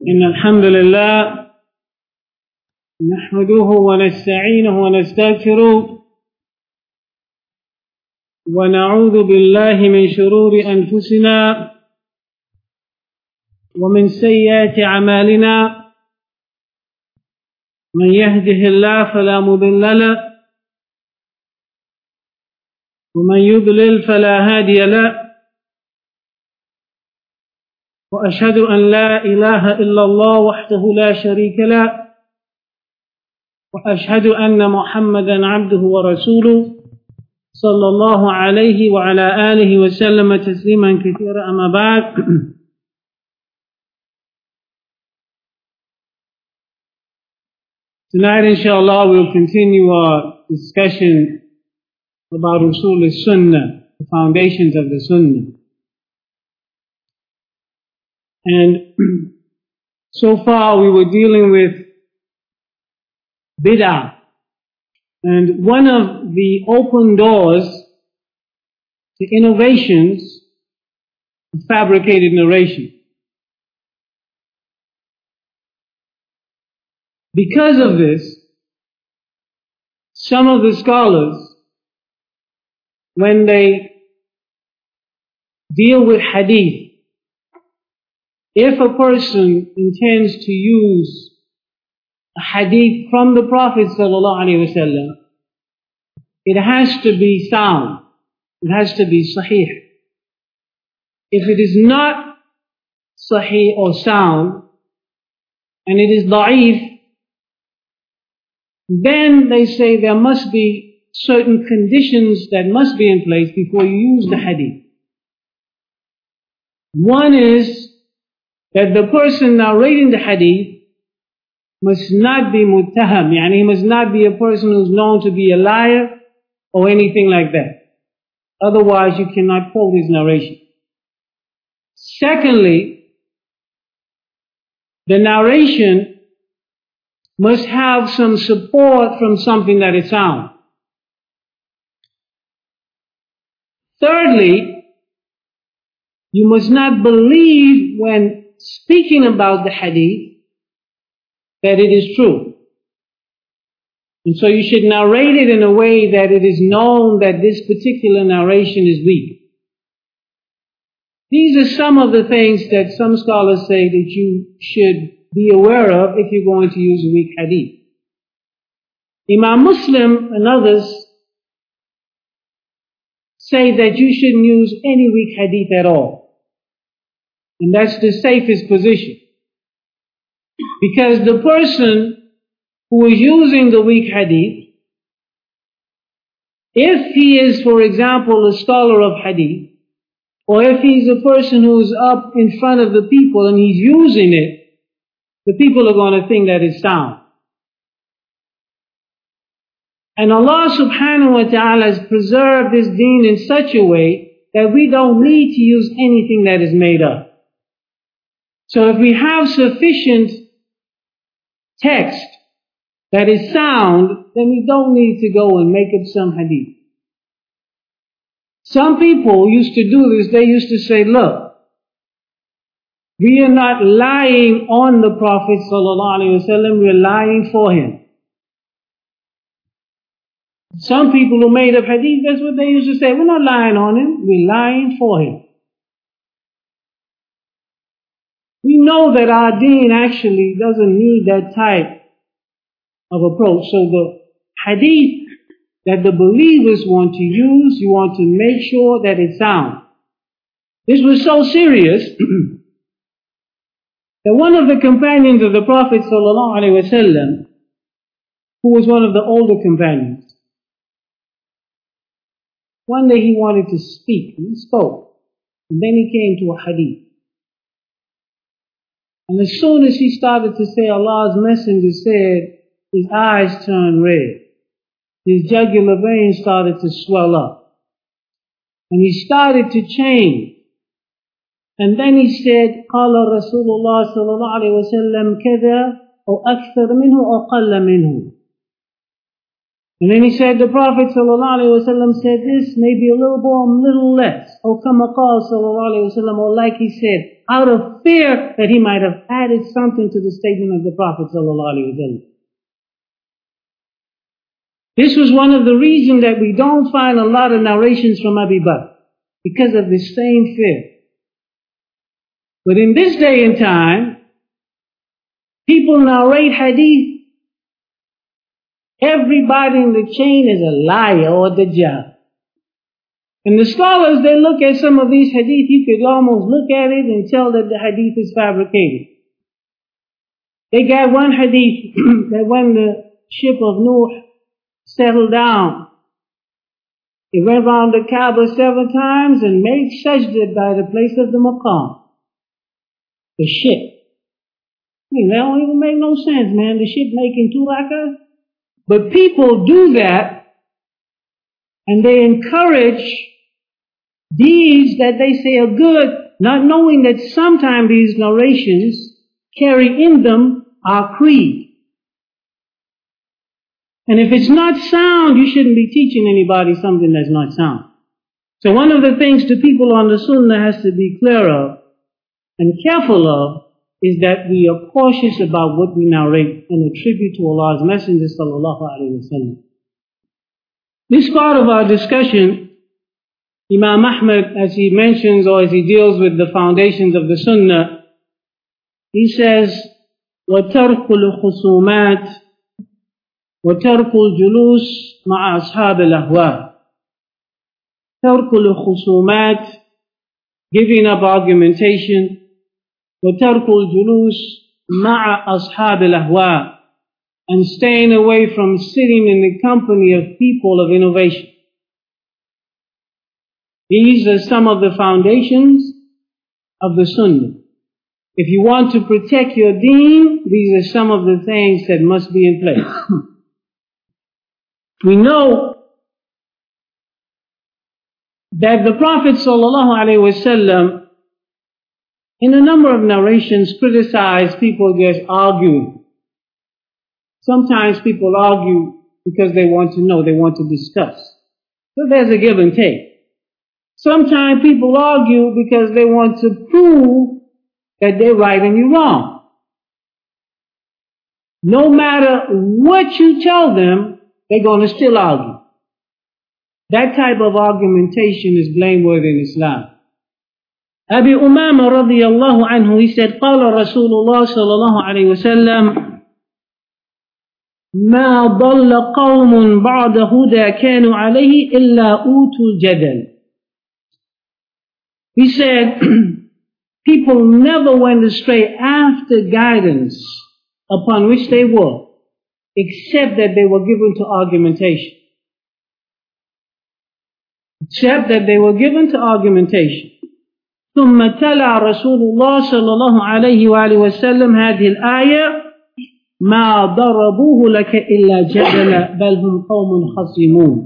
إن الحمد لله نحمده ونستعينه ونستغفره ونعوذ بالله من شرور أنفسنا ومن سيئات أعمالنا من يهده الله فلا مضل له ومن يضلل فلا هادي له وأشهد أن لا إله إلا الله وحده لا شريك له وأشهد أن محمدا عبده ورسوله صلى الله عليه وعلى آله وسلم تسليما كثيرا أما بعد. Tonight inshallah we'll continue our discussion about Usul al-Sunnah, the foundations of the Sunnah. And so far we were dealing with bid'ah. And one of the open doors to innovations is fabricated narration. Because of this, some of the scholars, when they deal with hadith, if a person intends to use a hadith from the Prophet ﷺ, it has to be sound. It has to be sahih. If it is not sahih or sound, and it is da'if, then they say there must be certain conditions that must be in place before you use the hadith. One is that the person narrating the hadith must not be muttaham, yani he must not be a person who's known to be a liar or anything like that. Otherwise you cannot quote his narration. Secondly, the narration must have some support from something that is sound. Thirdly, you must not believe when speaking about the hadith that it is true. And so you should narrate it in a way that it is known that this particular narration is weak. These are some of the things that some scholars say that you should be aware of if you're going to use a weak hadith. Imam Muslim and others say that you shouldn't use any weak hadith at all. And that's the safest position. Because the person who is using the weak hadith, if he is, for example, a scholar of hadith, or if he's a person who is up in front of the people and he's using it, the people are going to think that it's sound. And Allah subhanahu wa ta'ala has preserved this deen in such a way that we don't need to use anything that is made up. So if we have sufficient text that is sound, then we don't need to go and make up some hadith. Some people used to do this. They used to say, look, we are not lying on the Prophet ﷺ, we are lying for him. Some people who made up hadith, that's what they used to say, we're not lying on him, we're lying for him. We know that our deen actually doesn't need that type of approach. So the hadith that the believers want to use, you want to make sure that it's sound. This was so serious that one of the companions of the Prophet ﷺ, who was one of the older companions, one day he wanted to speak, and he spoke, and then he came to a hadith. And as soon as he started to say Allah's Messenger said, his eyes turned red. His jugular veins started to swell up. And he started to change. And then he said, قال رسول الله صلى الله عليه وسلم كذا أو أكثر منه أو قل منه. And then he said, the Prophet ﷺ said this, maybe a little more, a little less. Or كما قال صلى الله عليه وسلم, or like he said, out of fear that he might have added something to the statement of the Prophet sallallahu alaihi wasallam. This was one of the reasons that we don't find a lot of narrations from Abu Bakr, because of this same fear. But in this day and time, people narrate hadith. Everybody in the chain is a liar or dajjal. And the scholars, they look at some of these hadith, you could almost look at it and tell that the hadith is fabricated. They got one hadith that when the ship of Nuh settled down, it went around the Kaaba 7 times and made sajda by the place of the maqam. The ship. I mean, that don't even make no sense, man. The ship making 2 rakahs. But people do that, and they encourage deeds that they say are good, not knowing that sometimes these narrations carry in them our creed. And if it's not sound, you shouldn't be teaching anybody something that's not sound. So one of the things the people on the Sunnah has to be clear of and careful of is that we are cautious about what we narrate and attribute to Allah's Messenger sallallahu alaihi wasallam. This part of our discussion, Imam Ahmad, as he mentions or as he deals with the foundations of the Sunnah, he says, وَتَرْكُ الْخُصُومَاتِ وَتَرْكُ الْجُلُوسِ مَعَ أَصْحَابِ الْأَهْوَاءِ. تَرْكُ الْخُصُومَاتِ, giving up argumentation, وَتَرْكُ الْجُلُوسِ مَعَ أَصْحَابِ الْأَهْوَاءِ, and staying away from sitting in the company of people of innovation. These are some of the foundations of the Sunnah. If you want to protect your deen, these are some of the things that must be in place. We know that the Prophet ﷺ, in a number of narrations, criticized people just arguing. Sometimes people argue because they want to know, they want to discuss. So there's a give and take. Sometimes people argue because they want to prove that they're right and you're wrong. No matter what you tell them, they're going to still argue. That type of argumentation is blameworthy in Islam. Abi Umama radiyallahu anhu, he said, قال رسول الله صلى الله عليه وسلم ما ضل قوم بعد هدى كانوا عليه إلا أوتوا الجدل. He said, people never went astray after guidance upon which they were, except that they were given to argumentation. Except that they were given to argumentation. ثم تلا رسول الله صلى الله عليه وآله وسلم هذه الآية ما ضربوه لك إلا جدلا بل هم قوم خصمون.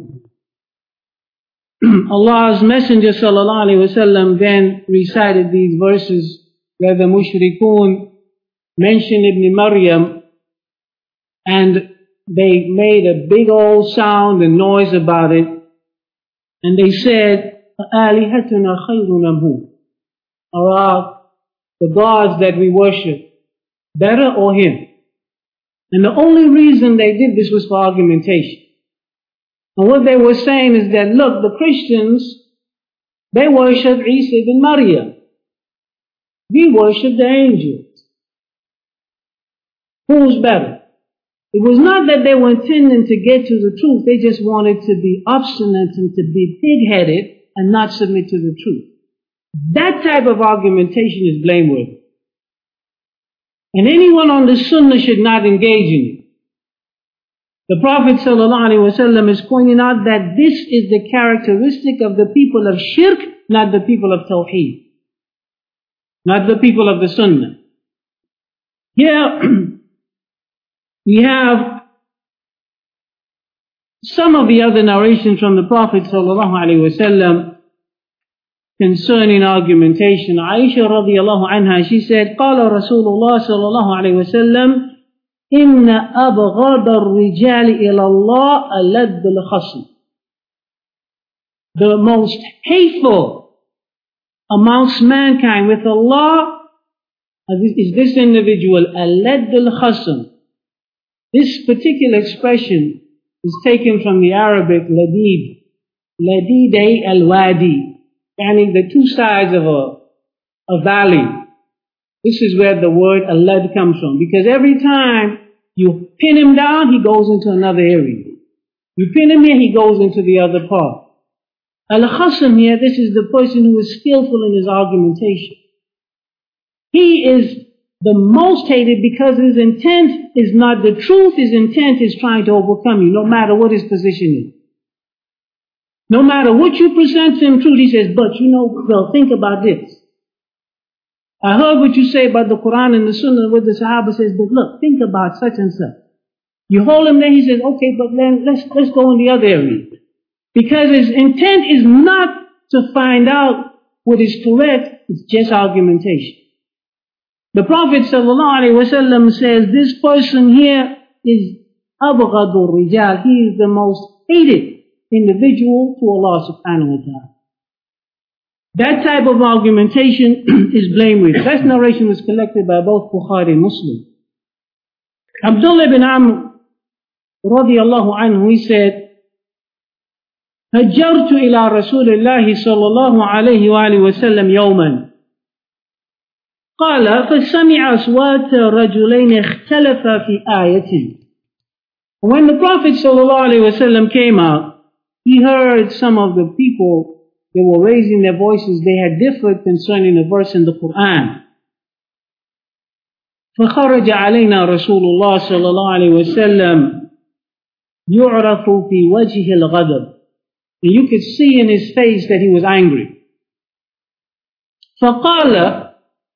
Allah's Messenger sallallahu alaihi wasallam then recited these verses where the mushrikun mentioned Ibn Maryam, and they made a big old sound and noise about it, and they said, آلِهَتُنَا خَيْرٌ أَمْ هُوَ? Are the gods that we worship better or him? And the only reason they did this was for argumentation. And what they were saying is that, look, the Christians, they worship Isa ibn Maryam. We worship the angels. Who's better? It was not that they were intending to get to the truth. They just wanted to be obstinate and to be pig-headed and not submit to the truth. That type of argumentation is blameworthy. And anyone on the Sunnah should not engage in it. The Prophet ﷺ is pointing out that this is the characteristic of the people of shirk, not the people of tawheed, not the people of the Sunnah. Here we have some of the other narrations from the Prophet ﷺ concerning argumentation. Aisha radiyallahu anha, she said, قال رسول الله صلى الله عليه وسلم إن أبغض الرجال إلى الله ألد الخصم. The most hateful amongst mankind with Allah is this individual, al-ladd al-khasam. This particular expression is taken from the Arabic ladid, ladid al-wadi, meaning the two sides of a valley. This is where the word al-ladd comes from, because every time you pin him down, he goes into another area. You pin him here, he goes into the other part. Al-khasam here, this is the person who is skillful in his argumentation. He is the most hated because his intent is not the truth. His intent is trying to overcome you, no matter what his position is. No matter what you present to him truth, he says, but well, think about this. I heard what you say about the Quran and the Sunnah, where the Sahaba says, but look, think about such and such. You hold him there, he says, okay, but then let's go in the other area. Because his intent is not to find out what is correct, it's just argumentation. The Prophet ﷺ says, this person here is abghadur rijal. He is the most hated individual to Allah subhanahu wa ta'ala. That type of argumentation is blameworthy. That narration was collected by both Bukhari and Muslim. Abdullah ibn Amr radiyallahu anhu, he said, هجرت إلى رسول الله صلى الله عليه وآله وسلم يوما قال فسمع أصوات رجلين اختلفا في آية. When the Prophet صلى الله عليه وسلم came out, he heard some of the people, they were raising their voices, they had differed concerning a verse in the Quran. فخرج علينا رسول الله صلى الله عليه وسلم يعرف في وجهه الغضب. And you could see in his face that he was angry. فقال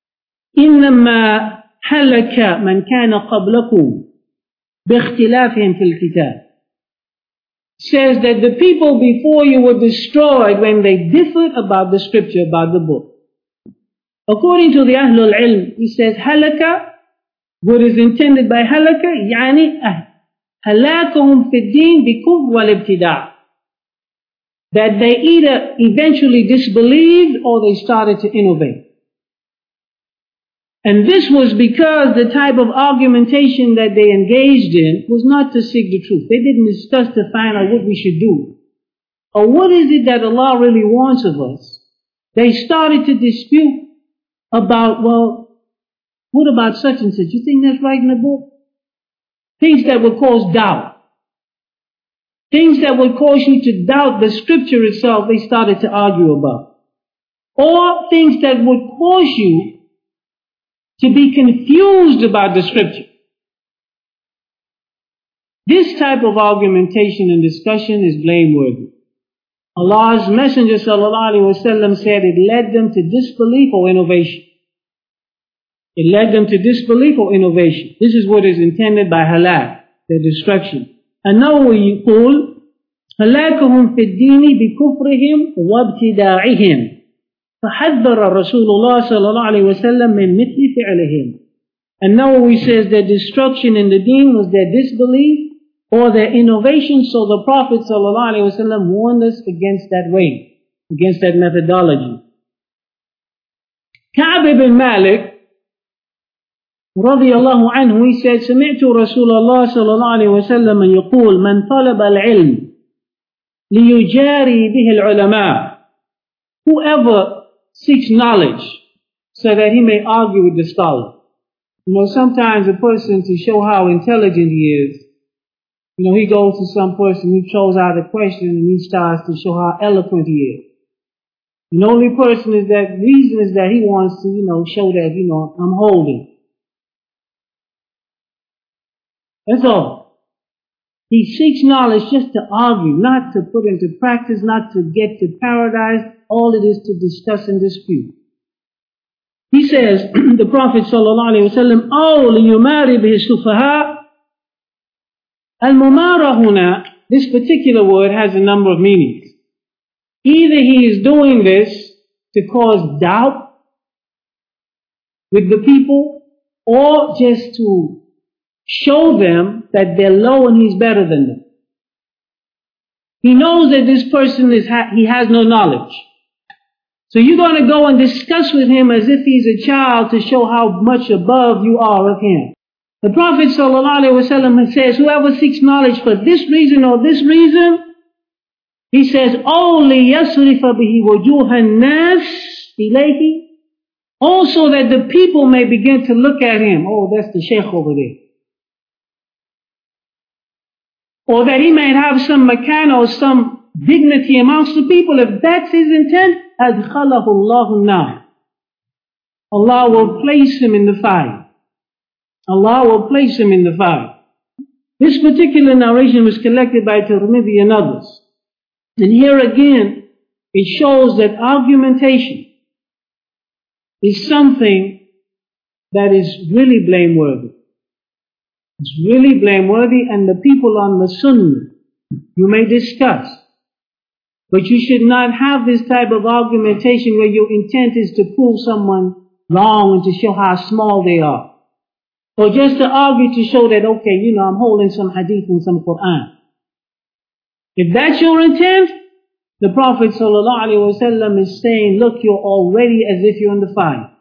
إنما هلك من كان قبلكم باختلافهم في الكتاب. Says that the people before you were destroyed when they differed about the scripture, about the book. According to the Ahlul Ilm, he says halaka, what is intended by halaka, يعني هلاكهم في الدين بكفر والابتداع. That they either eventually disbelieved or they started to innovate. And this was because the type of argumentation that they engaged in was not to seek the truth. They didn't discuss to find out what we should do. Or what is it that Allah really wants of us. They started to dispute about, well, what about such and such? You think that's right in the book? Things that would cause doubt. Things that would cause you to doubt the scripture itself, they started to argue about. Or things that would cause you to be confused about the scripture. This type of argumentation and discussion is blameworthy. Allah's Messenger ﷺ said it led them to disbelief or innovation. It led them to disbelief or innovation. This is what is intended by halak, their destruction. النووي يقول هلاكهم في الدين بكفرهم وابتداعهم فحذر رسول الله صلى الله عليه وسلم من مثل فعلهم. النووي says their destruction in the deen was their disbelief or their innovation, so the Prophet صلى الله عليه وسلم warned us against that way, against that methodology. Ka'b ibn Malik رضي الله عنه, he said, سمعت رسول الله صلى الله عليه وسلم يقول من طلب العلم ليجاري به العلماء. Whoever seeks knowledge so that he may argue with the scholar. Sometimes a person, to show how intelligent he is, he goes to some person, he throws out a question and he starts to show how eloquent he is. The only reason is that he wants to, show that, I'm holding. That's all. He seeks knowledge just to argue, not to put into practice, not to get to paradise. All it is to discuss and dispute. He says, the Prophet ﷺ, أو ليماري به السفهاء. Al-mumara huna, this particular word has a number of meanings. Either he is doing this to cause doubt with the people, or just to show them that they're low and he's better than them. He knows that this person he has no knowledge. So you're going to go and discuss with him as if he's a child to show how much above you are of him. The Prophet ﷺ says, whoever seeks knowledge for this reason or this reason, he says, only يَصْرِفَ بِهِ وَجُوهَ النَّاسِ إِلَيْهِ, also that the people may begin to look at him. Oh, that's the sheikh over there. Or that he may have some makana or some dignity amongst the people. If that's his intent, أَدْخَلَهُ اللَّهُ النَّارِ, Allah will place him in the fire. Allah will place him in the fire. This particular narration was collected by Tirmidhi and others. And here again, it shows that argumentation is something that is really blameworthy. It's really blameworthy, and the people on the Sunnah, you may discuss. But you should not have this type of argumentation where your intent is to prove someone wrong and to show how small they are. Or just to argue to show that, okay, I'm holding some hadith and some Quran. If that's your intent, the Prophet ﷺ is saying, look, you're already as if you're in the fire.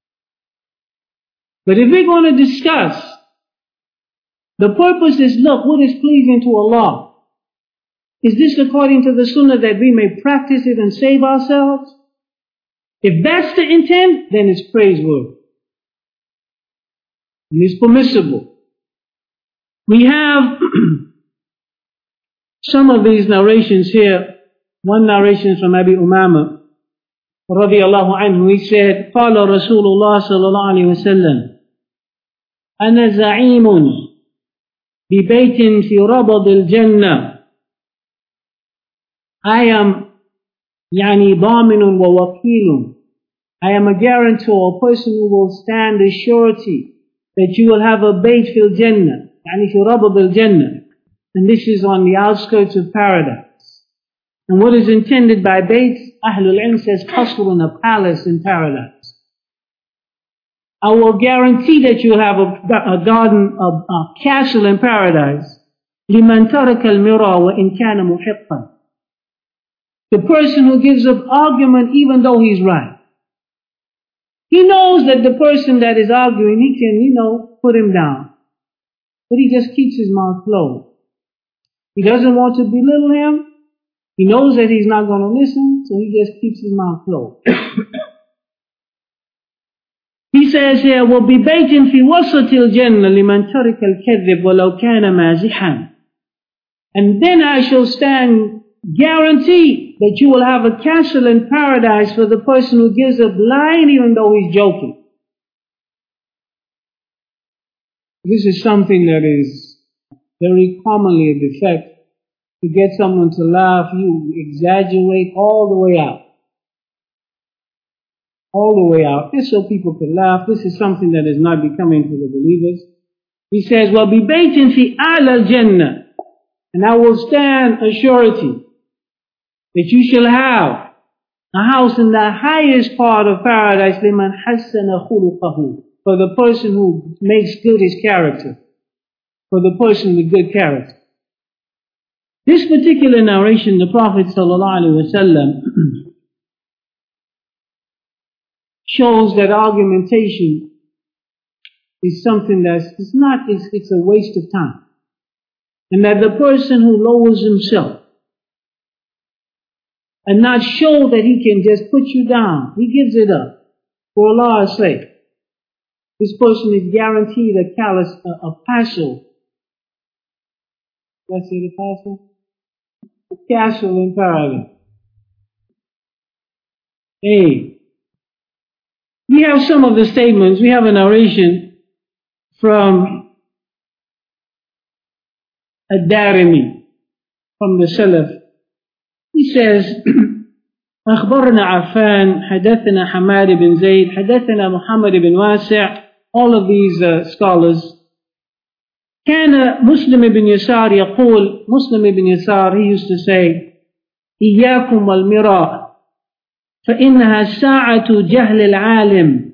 But if we're going to discuss, the purpose is, look, what is pleasing to Allah? Is this according to the Sunnah that we may practice it and save ourselves? If that's the intent, then it's praiseworthy. And it's permissible. We have some of these narrations here. One narration is from Abi Umama radiyallahu anhu. He said, قال رسول الله صلى الله عليه وسلم أنا زعيم ببيت في ربض الجنة. I am ضامن ووكيل. I am a guarantor, a person who will stand as surety that you will have a bayt fil jannah, fi rabad al jannah. And this is on the outskirts of paradise. And what is intended by bayt, Ahlul Ilm says, qasrun, a palace in paradise. I will guarantee that you have a garden, a castle in paradise. لِمَنْ تَرَكَ الْمِرَى وَإِنْ كَانَ مُحِقًّا. The person who gives up argument even though he's right. He knows that the person that is arguing, he can, put him down. But he just keeps his mouth closed. He doesn't want to belittle him. He knows that he's not going to listen, so he just keeps his mouth closed. He says here, وَبِبَيْتٍ فِي وَسَطِ الْجَنَّةِ لِمَنْ تَرِكَ الْكَذِّبَ وَلَوْ كَانَ مَازِحًا. And then I shall stand guarantee that you will have a castle in paradise for the person who gives up lying even though he's joking. This is something that is very commonly a defect. To get someone to laugh, you exaggerate all the way out. All the way out. Just so people can laugh. This is something that is not becoming to the believers. He says, وَبِبَيْتٍ فِي أَعْلَى الْجَنَّةِ. And I will stand a surety that you shall have a house in the highest part of paradise, لِمَنْ حَسَّنَ خُلُقَهُ, for the person who makes good his character, for the person with good character. This particular narration, the Prophet ﷺ shows that argumentation is something it's a waste of time. And that the person who lowers himself and not show that he can just put you down, he gives it up for Allah's sake. This person is guaranteed a castle. Let's say the castle? A castle in paradise. Hey, we have some of the statements. We have a narration from Ad-Darimi, from the Salaf. He says, أخبرنا عفان حدثنا حماد بن زيد حدثنا محمد بن واسع. All of these scholars. كان مسلم بن يسار يقول, Muslim ibn Yasar, he used to say, إياكم والمراء فإنها ساعة جهل العالم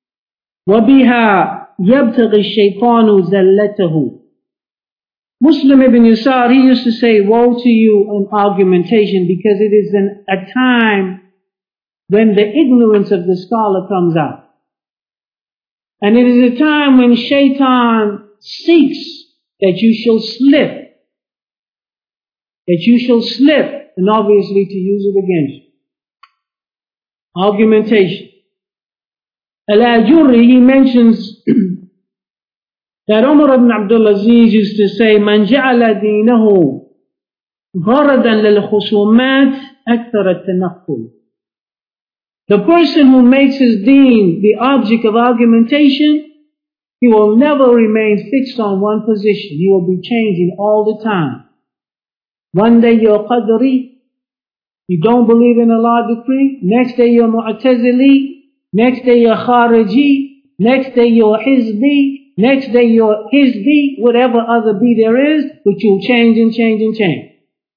وبها يبتغي الشيطان زلته. Muslim ibn Yasar, he used to say, woe to you in argumentation, because it is a time when the ignorance of the scholar comes out. And it is a time when shaitan seeks that you shall slip. That you shall slip, and obviously to use it against you. Argumentation. Al-Ajurri, he mentions that Umar ibn Abdul Aziz used to say, "Man ja'ala deenahu gharadan lil khusumat akthar at-tanaqqul." The person who makes his deen the object of argumentation, he will never remain fixed on one position. He will be changing all the time. One day you're Qadri, you don't believe in Allah decree. Next day you're Mu'tazili. Next day you're Khariji. Next day you're Hizbi. Next day you're Hizbi. Whatever other B there is, but you'll change and change and change.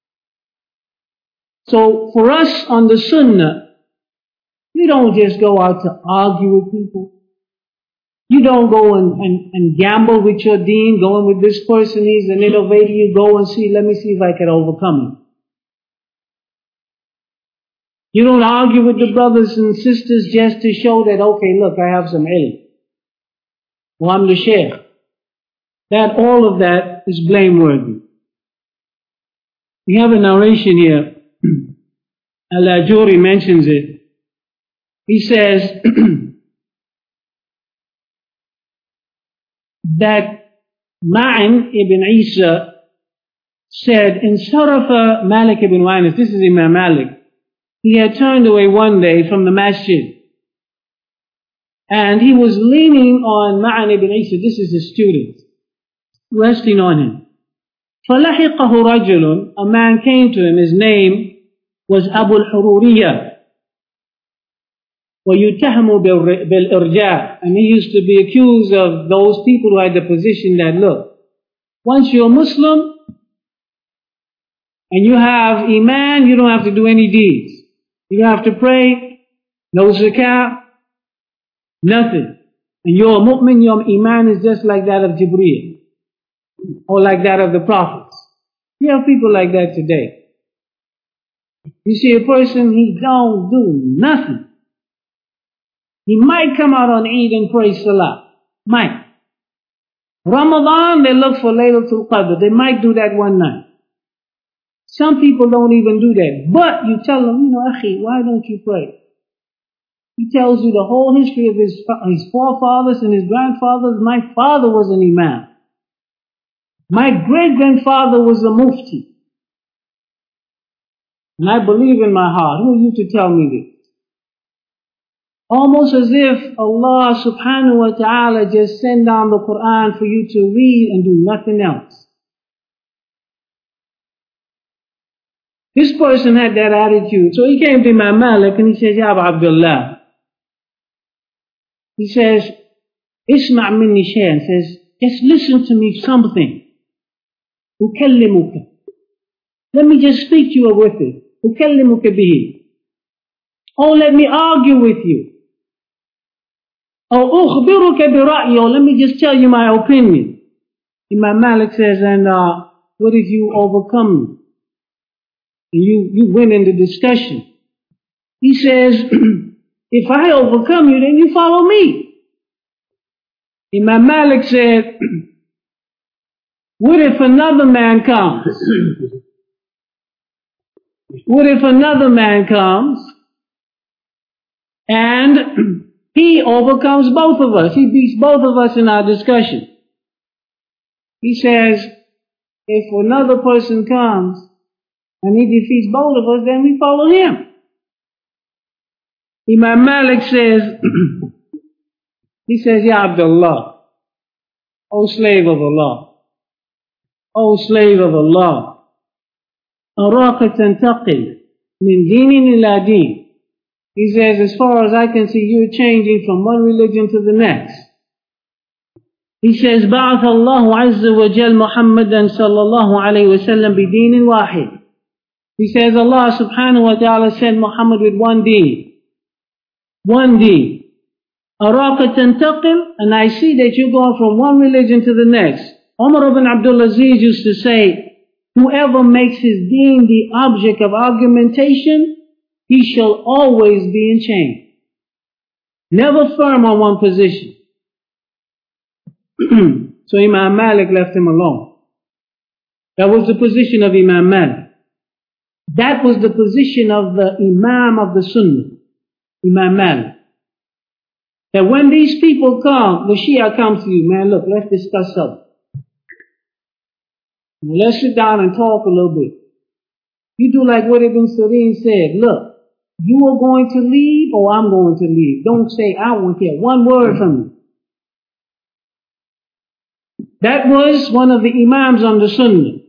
So for us on the Sunnah, we don't just go out to argue with people. You don't go and gamble with your deen, going with this person, he's an innovator. You go and see, let me see if I can overcome him. You don't argue with the brothers and sisters just to show that, okay, look, I have some ilm. Well, I'm the sheikh. All of that is blameworthy. We have a narration here. Al-Ajuri mentions it. He says that Ma'an ibn Isa said, in Sarafa Malik ibn Wa'inas, this is Imam Malik, he had turned away one day from the masjid. And he was leaning on Ma'an ibn Isa, this is his student, resting on him. فَلَحِقَهُ رَجُلٌ, a man came to him, his name was Abu al-Hururiyya, وَيُتَهْمُ بِالْإِرْجَاءِ, and he used to be accused of those people who had the position that, look, once you're a Muslim, and you have Iman, you don't have to do any deeds. You don't have to pray, no zakah, nothing. And you're a mu'min, your Iman is just like that of Jibreel, or like that of the prophets. You have people like that today. You see a person, he don't do nothing. He might come out on Eid and pray Salah. Might. Ramadan, they look for Laylatul Qadr. They might do that one night. Some people don't even do that. But you tell them, Akhi, why don't you pray? He tells you the whole history of his forefathers and his grandfathers. My father was an Imam. My great-grandfather was a Mufti. And I believe in my heart. Who are you to tell me this? Almost as if Allah subhanahu wa ta'ala just sent down the Quran for you to read and do nothing else. This person had that attitude. So he came to Imam Malik and he says, Ya Abu Abdullah. He says, Isma' minni shay'an. Says, just listen to me something. Ukallimuka. Let me just speak to you with it. Ukallimuka bihi. Oh, let me argue with you. Oh, ukhbiruka bi ra'yi. Oh, let me just tell you my opinion. Imam Malik says, and what if you overcome me? And you win in the discussion. He says, if I overcome you, then you follow me. Imam Malik said, what if another man comes? What if another man comes and he overcomes both of us? He beats both of us in our discussion. He says, if another person comes and he defeats both of us, then we follow him. Imam Malik says, he says, Ya Abdullah, O slave of Allah, O slave of Allah, أراك تنتقل من دين إلى دين. He says, as far as I can see, you're changing from one religion to the next. He says, بعث الله عز وجل محمدا صلى الله عليه وسلم بدين واحد. He says, Allah subhanahu wa ta'ala sent Muhammad with one deen. One deen. أراك تنتقل, and I see that you're going from one religion to the next. Umar ibn Abdul Aziz used to say, whoever makes his deen the object of argumentation, he shall always be in chains. Never firm on one position. So Imam Malik left him alone. That was the position of Imam Malik. That was the position of the Imam of the Sunnah, Imam Malik. That when these people come, the Shia comes to you, man, look, let's discuss something. Let's sit down and talk a little bit. You do like what Ibn Sirin said, look, you are going to leave or I'm going to leave. Don't say, I won't hear one word from you. That was one of the Imams on the Sunnah.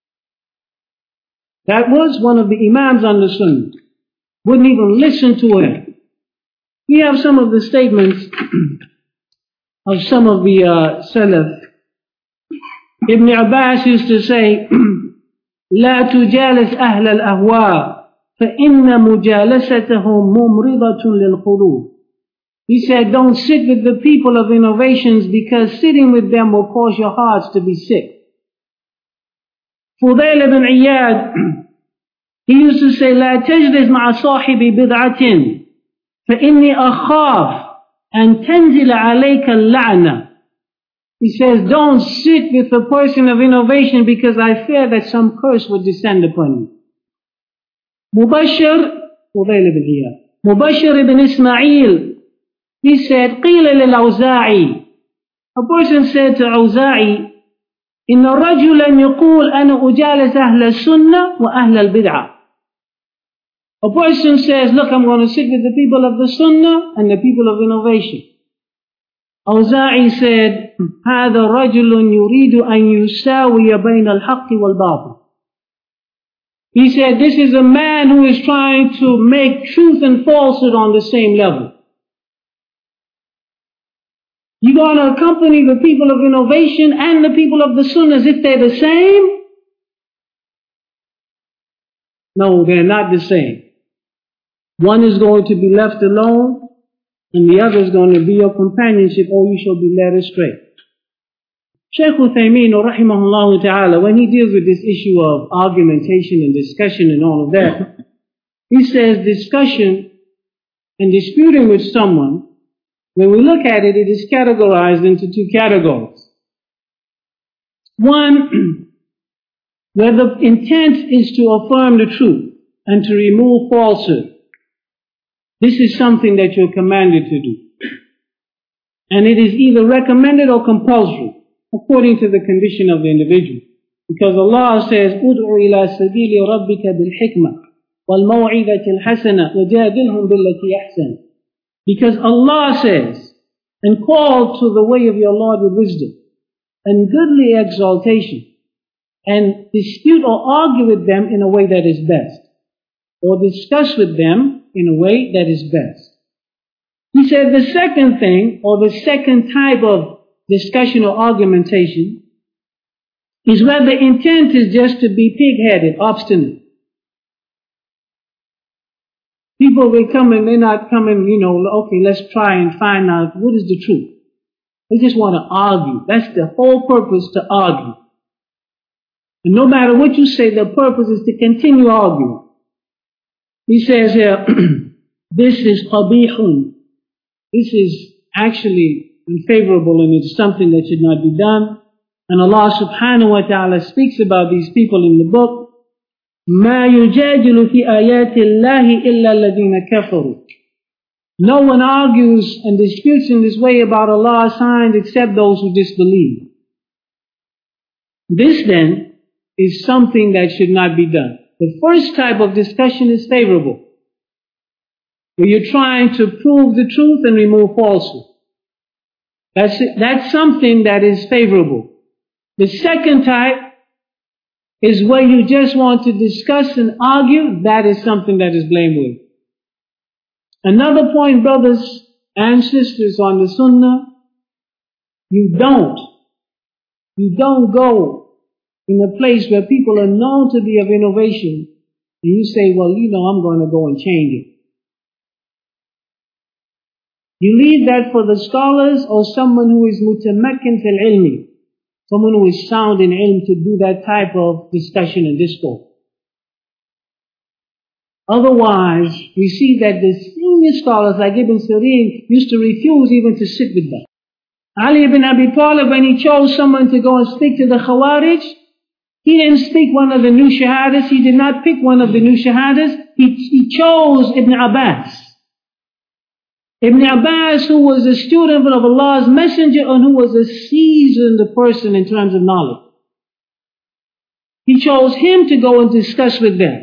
That was one of the Imams on the Sunnah. Wouldn't even listen to him. We have some of the statements of some of the Salaf. Ibn Abbas used to say, لا تجالس أهل الأهواء فإن مجالستهم ممرضة للقلوب. He said, don't sit with the people of innovations because sitting with them will cause your hearts to be sick. Fudail ibn Iyad, he used to say, لا تجلس مع صاحب بدعة فإني أخاف أن تنزل عليك اللعنة. He says, don't sit with a person of innovation because I fear that some curse would descend upon you. Fudail ibn Iyad. Mubashir ibn Ismail, he said, قيل للأوزاعي. A person said to Awza'i, إن رجلا يقول أنا أجالس أهل السنة وأهل البدعة. A person says, look, I'm going to sit with the people of the Sunnah and the people of innovation. Awza'i said, هذا رجل يريد أن يساوي بين الحق والباطل. He said, this is a man who is trying to make truth and falsehood on the same level. You're going to accompany the people of innovation and the people of the Sunnah as if they're the same? No, they're not the same. One is going to be left alone, and the other is going to be your companionship, or you shall be led astray. Shaykh Uthaymeen, rahimahullah ta'ala, when he deals with this issue of argumentation and discussion and all of that, he says discussion and disputing with someone, when we look at it, it is categorized into two categories. One, where the intent is to affirm the truth and to remove falsehood. This is something that you're commanded to do. And it is either recommended or compulsory, according to the condition of the individual. Because Allah says, "Ud'u ila sabili rabbika bil hikmah wal maw'idati al hasana wajadilhum billati ahsan." Because Allah says, and call to the way of your Lord with wisdom and goodly exaltation, and dispute or argue with them in a way that is best, or discuss with them in a way that is best. He said the second thing, or the second type of discussion or argumentation, is where the intent is just to be pig-headed, obstinate. People will come and they're not coming, okay, let's try and find out what is the truth. They just want to argue. That's the whole purpose, to argue. And no matter what you say, the purpose is to continue arguing. He says here, this is qabihun. This is actually unfavorable and it's something that should not be done. And Allah subhanahu wa ta'ala speaks about these people in the book. مَا يُجَادِلُ فِي آيَاتِ اللَّهِ إِلَّا الَّذِينَ كَفَرُوا. No one argues and disputes in this way about Allah's signs except those who disbelieve. This then is something that should not be done. The first type of discussion is favorable, where you're trying to prove the truth and remove falsehood. That's something that is favorable. The second type is where you just want to discuss and argue. That is something that is blameworthy. Another point, brothers and sisters on the Sunnah, you don't go in a place where people are known to be of innovation, and you say, well, I'm going to go and change it. You leave that for the scholars or someone who is mutamakkin fil ilmi, someone who is sound in ilm, to do that type of discussion and discourse. Otherwise, we see that the senior scholars like Ibn Sirin used to refuse even to sit with them. Ali ibn Abi Talib, when he chose someone to go and speak to the Khawarij, he didn't speak one of the new shahadas, he did not pick one of the new shahadas, he chose Ibn Abbas. Ibn Abbas, who was a student of Allah's Messenger and who was a seasoned person in terms of knowledge. He chose him to go and discuss with them.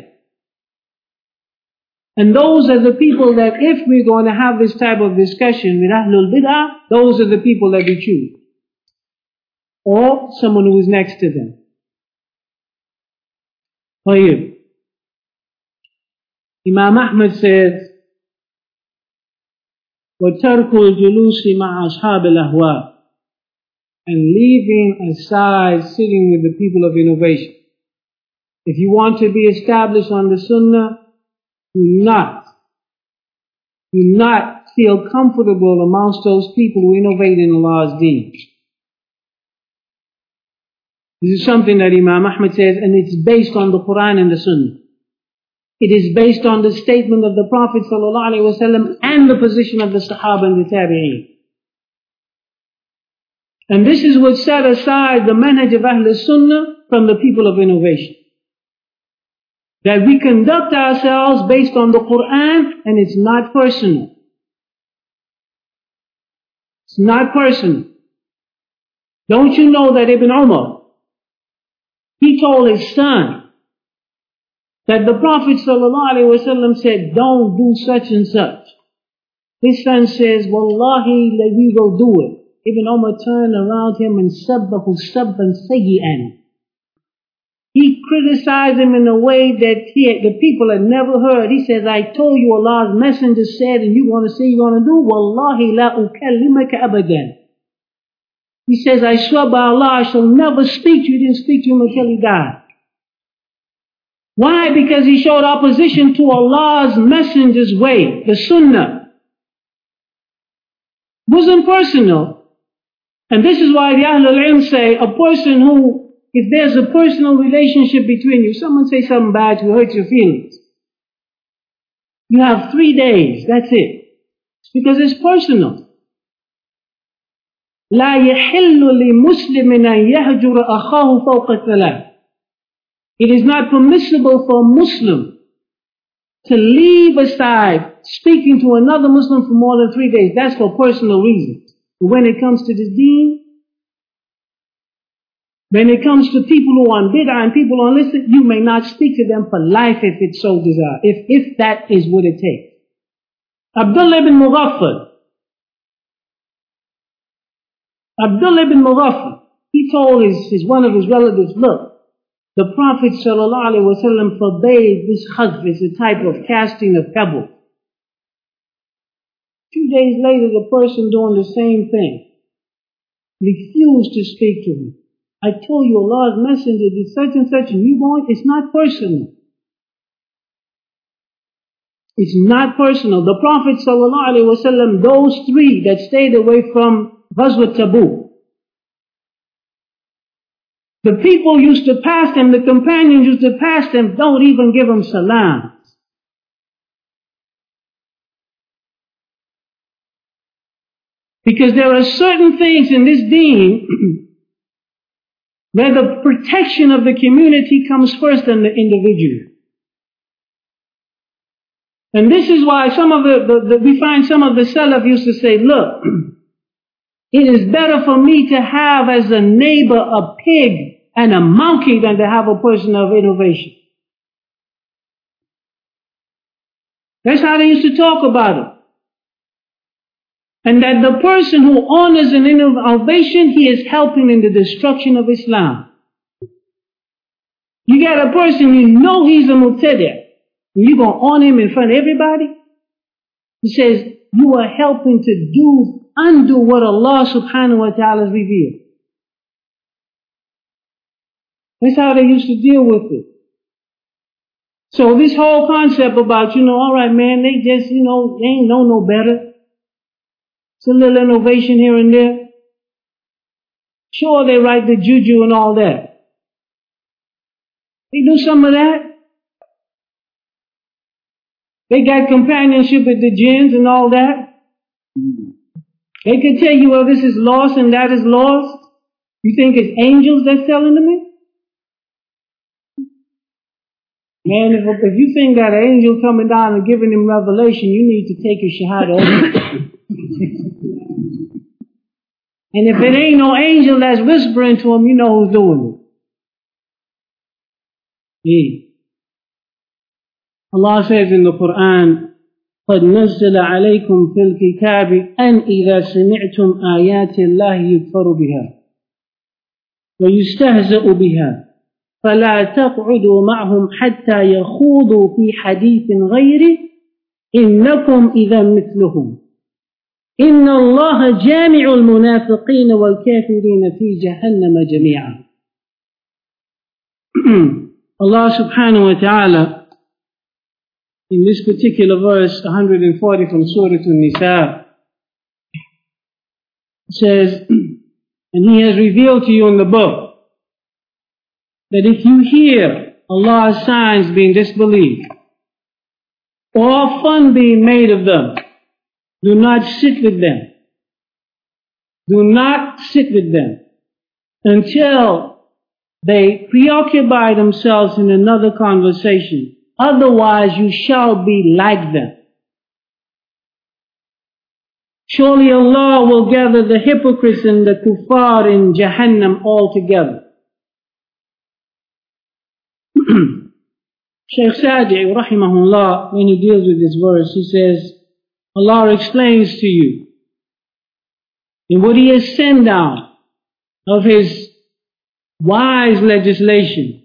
And those are the people that if we're going to have this type of discussion with Ahlul Bid'ah, those are the people that we choose. Or someone who is next to them. طيب. Imam Ahmad says, وَتَرْكُ الْجُلُوسِ مَعَ أَصْحَابِ الْأَهْوَاءِ, and leaving aside sitting with the people of innovation. If you want to be established on the Sunnah, do not feel comfortable amongst those people who innovate in Allah's deen. This is something that Imam Ahmad says, and it's based on the Quran and the Sunnah. It is based on the statement of the Prophet ﷺ and the position of the Sahaba and the Tabi'een. And this is what set aside the manhaj of Ahl Sunnah from the people of innovation. That we conduct ourselves based on the Quran and it's not personal. It's not personal. Don't you know that Ibn Umar, he told his son that the Prophet ﷺ said, don't do such and such. His son says, Wallahi, we will do it. Ibn Umar turned around him and sabbahu sabban sayyi'an. He criticized him in a way that the people had never heard. He says, I told you Allah's Messenger said, and you're going to say you're going to do, Wallahi la ukallimaka abadan. He says, I swear by Allah, I shall never speak to you. He didn't speak to him until he died. Why? Because he showed opposition to Allah's Messenger's way, the Sunnah. It wasn't personal. And this is why the Ahlul Ilm say, a person who, if there's a personal relationship between you, someone say something bad to hurt your feelings. You have 3 days, that's it. It's because it's personal. لا يحل لمسلم أن يهجر أخاه فوق الثلاث. It is not permissible for a Muslim to leave aside speaking to another Muslim for more than 3 days. That's for personal reasons. But when it comes to the deen, when it comes to people who are on bid'ah and people who are listening, you may not speak to them for life if it's so desired, if that is what it takes. Abdullah ibn Mughaffal, he told one of his relatives, look, the Prophet ﷺ forbade this khazf, it's a type of casting of pebbles. 2 days later, the person doing the same thing refused to speak to him. I told you Allah's Messenger did such and such, and you won't. It's not personal. It's not personal. The Prophet ﷺ, those 3 that stayed away from Ghazwat Tabuk, the people used to pass them, the companions used to pass them, don't even give them salams. Because there are certain things in this deen where the protection of the community comes first than the individual. And this is why we find some of the Salaf used to say, look, it is better for me to have as a neighbor a pig and a monkey than to have a person of innovation. That's how they used to talk about it. And that the person who honors an innovation, he is helping in the destruction of Islam. You got a person, you know he's a mubtadi', and you're going to honor him in front of everybody? He says, you are helping to undo what Allah subhanahu wa ta'ala has revealed. That's how they used to deal with it. So this whole concept about, alright man, they just, they ain't know no better. It's a little innovation here and there. Sure, they write the juju and all that. They do some of that. They got companionship with the jinns and all that. They could tell you, well, this is lost and that is lost. You think it's angels that's telling them it? Man, if you think that an angel coming down and giving him revelation, you need to take your shahada. And if it ain't no angel that's whispering to him, you know who's doing it. Yeah. Allah says in the Quran, قَدْ نَزَّلَ عَلَيْكُمْ فِي الْكِتَابِ أَنْ إِذَا سَمِعْتُمْ آيَاتِ اللَّهِ يُكْفَرُ بِهَا وَيُسْتَهْزَأُ بِهَا فَلَا تَقْعُدُوا مَعْهُمْ حَتَّى يَخُوضُوا فِي حَدِيثٍ غَيْرِهِ إِنَّكُمْ إِذًا مِثْلُهُمْ إِنَّ اللَّهَ جَامِعُ الْمُنَافِقِينَ وَالْكَافِرِينَ فِي جَهَنَّمَ جَمِيعًا. Allah subhanahu wa ta'ala, in this particular verse, 140 from Surah An-Nisa, says, and He has revealed to you in the book, that if you hear Allah's signs being disbelieved, or fun being made of them, do not sit with them. Do not sit with them until they preoccupy themselves in another conversation. Otherwise you shall be like them. Surely Allah will gather the hypocrites and the kuffar in Jahannam all together. Shaykh Sadi rahimahullah, when he deals with this verse, he says, Allah explains to you in what He has sent down of His wise legislation,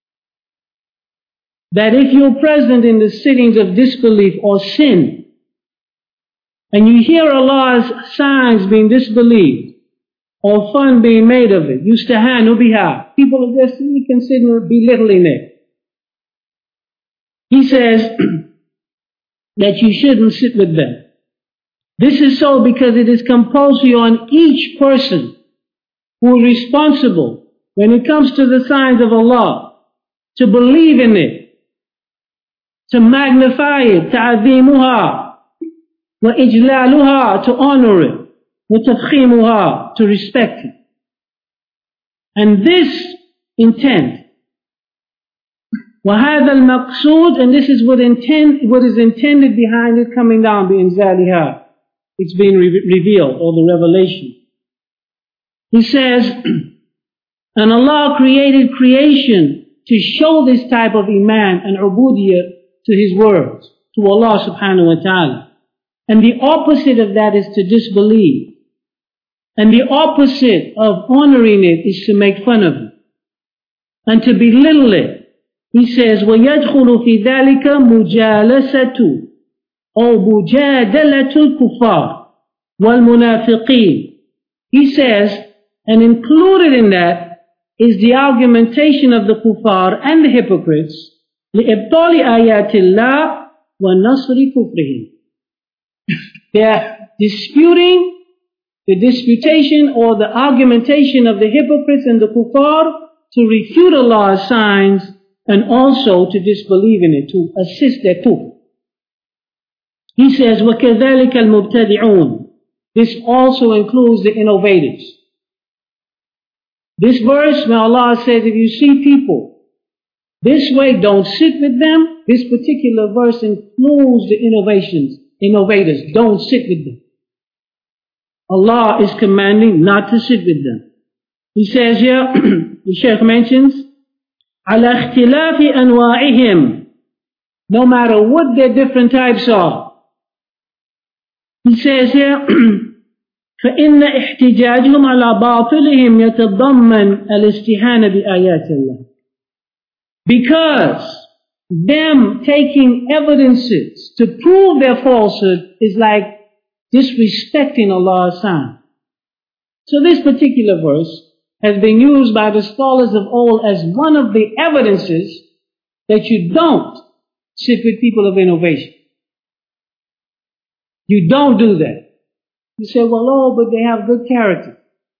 that if you're present in the sittings of disbelief or sin, and you hear Allah's signs being disbelieved, or fun being made of it, yustahanu biha, people are just consider belittling it. He says that you shouldn't sit with them. This is so because it is compulsory on each person who is responsible when it comes to the signs of Allah to believe in it, to magnify it, ta'adhimuha, wa ijlaluha, to honor it, wa tafkhimuha, to respect it. And this intent, وَهَذَا الْمَقْصُودِ, and this is what is intended behind it coming down, بِإِنزَالِهَا, it's being revealed, or the revelation. He says, and Allah created creation to show this type of iman and ubudiyah to His words, to Allah subhanahu wa ta'ala. And the opposite of that is to disbelieve. And the opposite of honoring it is to make fun of it and to belittle it. He says, وَيَدْخُلُ فِي ذَلِكَ مُجَالَسَةُ أو مجادلة الكفار والمنافقين. He says, and included in that is the argumentation of the kuffar and the hypocrites لإبطال آيات الله ونصر كفرهم. They are disputing the disputation or the argumentation of the hypocrites and the kuffar to refute Allah's signs and also to disbelieve in it, to assist their kufr. He says, وَكَذَلِكَ الْمُبْتَدِعُونَ. This also includes the innovators. This verse, when Allah says, if you see people this way, don't sit with them. This particular verse includes the innovators. Don't sit with them. Allah is commanding not to sit with them. He says here, the Shaykh mentions, عَلَى اخْتِلَافِ أَنْوَاعِهِمْ, no matter what their different types are. He says here, فإن احتجاجهم على باطلهم يتضمن الاستهانة بآيات الله. Because them taking evidences to prove their falsehood is like disrespecting Allah's sign. So this particular verse has been used by the scholars of old as one of the evidences that you don't sit with people of innovation. You don't do that. You say, well, oh, but they have good character.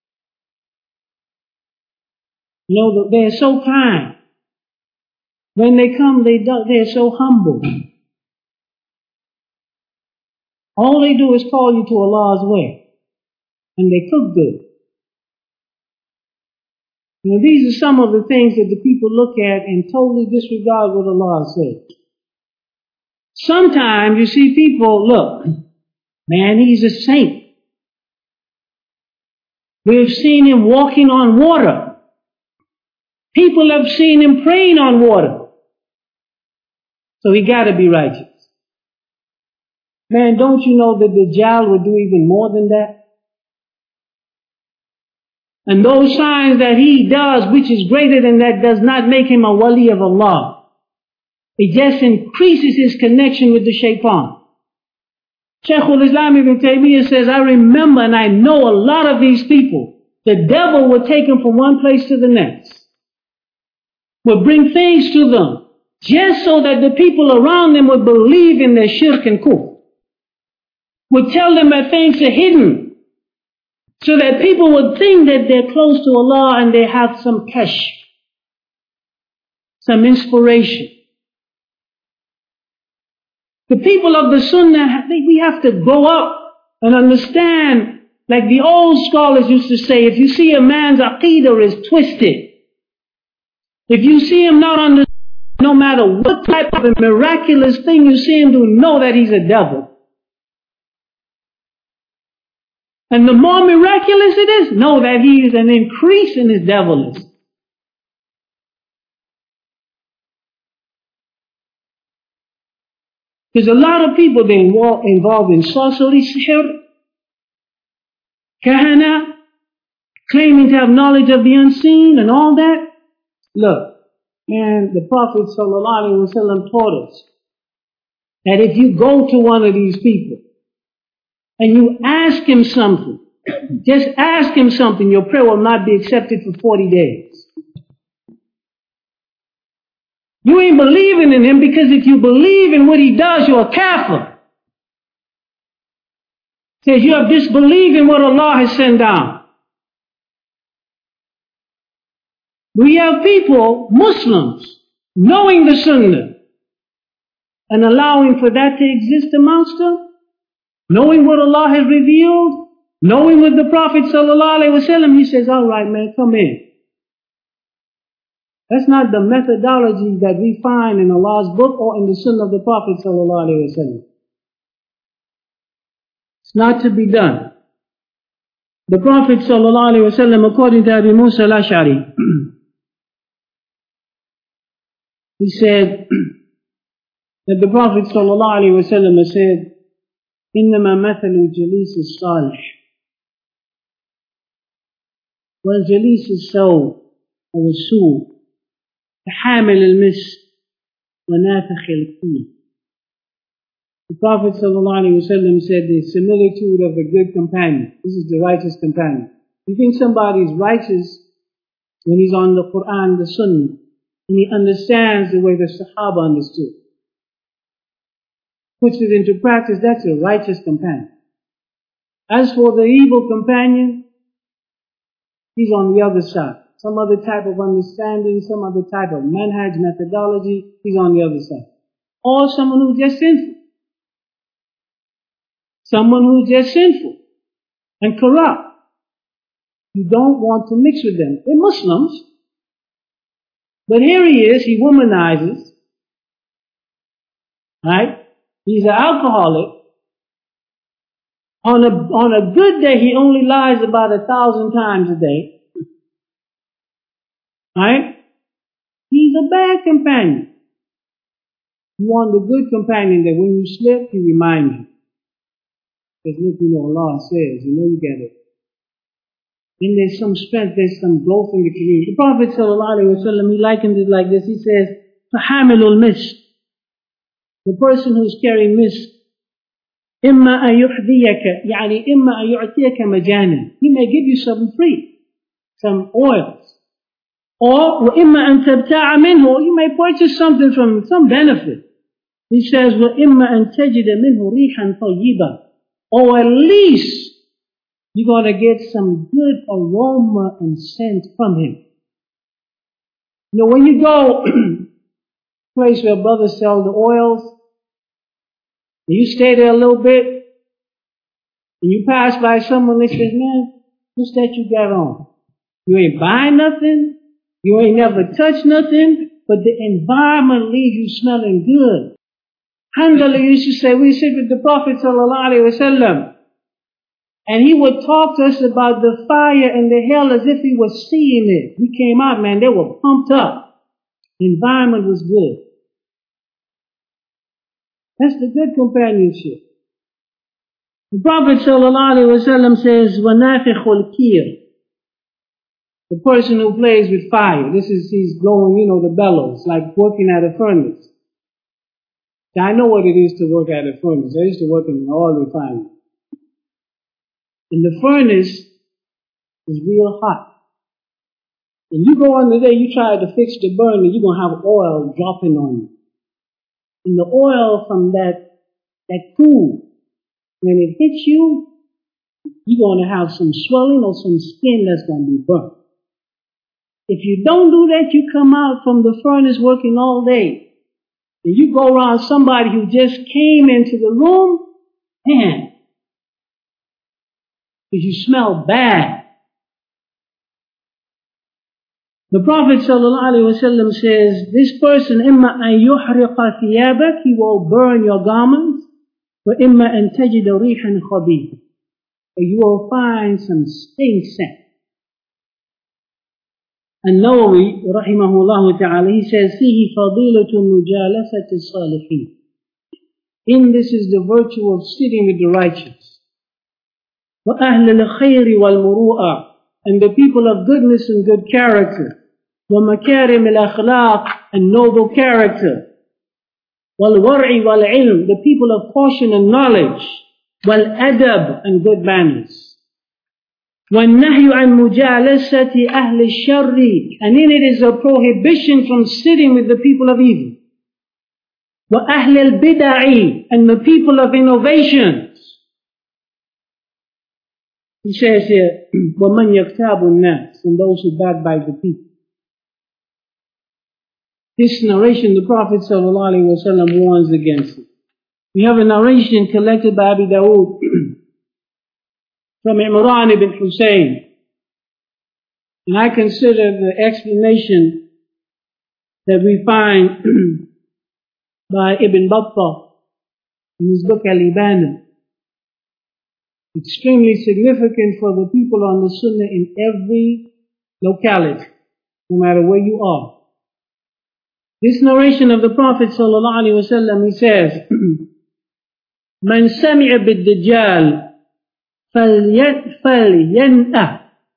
You know, they're so kind. When they come, they're so humble. All they do is call you to Allah's way. And they cook good. You know, these are some of the things that the people look at and totally disregard what Allah says. Sometimes you see people, look, man, he's a saint. We've seen him walking on water. People have seen him praying on water. So he gotta be righteous. Man, don't you know that the Dajjal would do even more than that? And those signs that he does, which is greater than that, does not make him a wali of Allah. It just increases his connection with the shaitan. Shaykhul Islam Ibn Taymiyyah says, I remember and I know a lot of these people. The devil would take them from one place to the next. Would bring things to them. Just so that the people around them would believe in their shirk and kufr. Would tell them that things are hidden. So that people would think that they're close to Allah and they have some kashf. Some inspiration. The people of the Sunnah, we have to grow up and understand, like the old scholars used to say, if you see a man's aqeedah is twisted, if you see him not understand, no matter what type of a miraculous thing you see him do, know that he's a devil. And the more miraculous it is, know that he is an increase in his devilism. There's a lot of people that involved in sorcery, sihr, kahana, claiming to have knowledge of the unseen and all that. Look, man, the Prophet ﷺ taught us that if you go to one of these people and you ask him something, just ask him something, your prayer will not be accepted for 40 days. You ain't believing in him, because if you believe in what he does, you're a kafir. Says you have disbelieved in what Allah has sent down. We have people, Muslims, knowing the Sunnah and allowing for that to exist amongst them, knowing what Allah has revealed, knowing what the Prophet ﷺ, he says, all right, man, come in. That's not the methodology that we find in Allah's book or in the Sunnah of the Prophet ﷺ. It's not to be done. The Prophet ﷺ, according to Abu Musa al-Ash'ari, he said that the Prophet ﷺ said, إنما مثل الجليس الصالح والجليس السوء أو السوء حامل المسك ونافخ الكيل. The Prophet ﷺ said the similitude of a good companion. This is the righteous companion. You think somebody is righteous when he's on the Quran, the Sunnah, and he understands the way the Sahaba understood. Puts it into practice, that's a righteous companion. As for the evil companion, he's on the other side. Some other type of understanding, some other type of manhaj, methodology, he's on the other side. Or someone who's just sinful. Someone who's just sinful and corrupt. You don't want to mix with them. They're Muslims. But here he is, he womanizes. Right? He's an alcoholic. On a good day, he only lies about 1,000 times a day. Right? He's a bad companion. You want the good companion that when you slip, he reminds you. Because look, you know, Allah says, you know you get it. Then there's some strength, there's some growth in the community. The Prophet ﷺ, he likens it like this. He says, فَحَامِلُ الْمِسْكِ, the person who's carrying misk, إِمَّا أَن يُحْذِيَكَ, يعني إِمَّا أَن يُعْتِيَكَ مَجَانًا, he may give you something free, some oils. Or وَإِمَّا أَن تَبْتَعَ مِنْهُ, you may purchase something from some benefit. He says, وَإِمَّا أَن تَجِدَ مِنْهُ رِيحًا طَيِّبًا, or at least you're going to get some good aroma and scent from him. You know, when you go place where brothers sell the oils, you stay there a little bit, And you pass by someone, they say, man, what's that you got on? You ain't buying nothing. You ain't never touched nothing. But the environment leaves you smelling good. Alhamdulillah used to say, we sit with the Prophet ﷺ, and he would talk to us about the fire and the hell as if he was seeing it. We came out, man, they were pumped up. The environment was good. That's the good companionship. The Prophet ﷺ says, وَنَافِخُ الْكِيرِ, the person who plays with fire. He's blowing, the bellows, like working at a furnace. Now, I know what it is to work at a furnace. I used to work in an oil refinery. And the furnace is real hot. And you go under there, you try to fix the burner, you're going to have oil dropping on you. And the oil from that food, when it hits you, you're going to have some swelling or some skin that's going to be burnt. If you don't do that, you come out from the furnace working all day, and you go around somebody who just came into the room, man, because you smell bad. The Prophet ﷺ says, this person, إِمَّا أَن يُحْرِقَ ثِيَابَكَ, he will burn your garments, وَإِمَّا أَن تَجِدَ رِيحًا خَبِيثًا, or you will find some stink scent. النووي رحمه الله تعالى, he says, فيه فضيلة مجالسة الصالحين. In this is the virtue of sitting with the righteous. وأهل الخير والمروءة, and the people of goodness and good character. ومكارم الأخلاق, and noble character. والورع والعلم, the people of caution and knowledge. والأدب, and good manners. وَالنَّهْيُ عَنْ مُجَالَسَةِ أَهْلِ الشَّرِّ, and in it is a prohibition from sitting with the people of evil. وَأَهْلِ الْبِدَعِ, and the people of innovations. He says here, وَمَنْ يَغْتَابُ النَّاسِ, and those who backbite the people. This narration, the Prophet ﷺ warns against it. We have a narration collected by Abi Dawood from Imran ibn Hussein. And I consider the explanation that we find by Ibn Battah in his book Al-Ibana extremely significant for the people on the Sunnah in every locality, no matter where you are. This narration of the Prophet ﷺ, he says, من سمع بالدجال فلينأ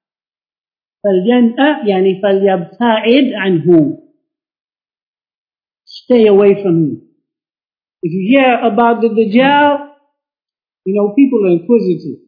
يعني فليبتعد عنه. Stay away from him. If you hear about the Dajjal, people are inquisitive.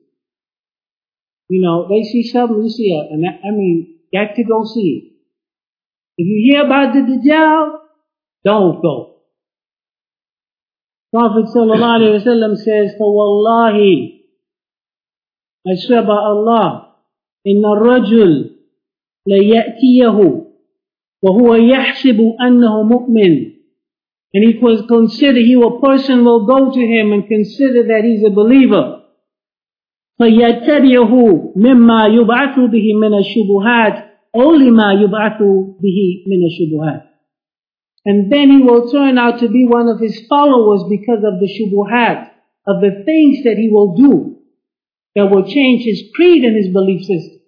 They see something, you see it, and you have to go see it. If you hear about the Dajjal, don't go. Prophet ﷺ says, فَوَاللَّهِ, I swear by Allah, إِنَّ الرَّجُلَ لَيَأْتِيَهُ وَهُوَ يَحْسِبُ أَنَّهُ مُؤْمِنٌ. And a person will go to him and consider that he's a believer. فَيَتَّبِعُهُ مِمَّا يُبْعَثُ بِهِ مِنَ الشُّبُهَاتِ أَوْ لِمَا يُبْعَثُ بِهِ مِنَ الشُّبُهَاتِ. And then he will turn out to be one of his followers because of the shubuhat, of the things that he will do that will change his creed and his belief system.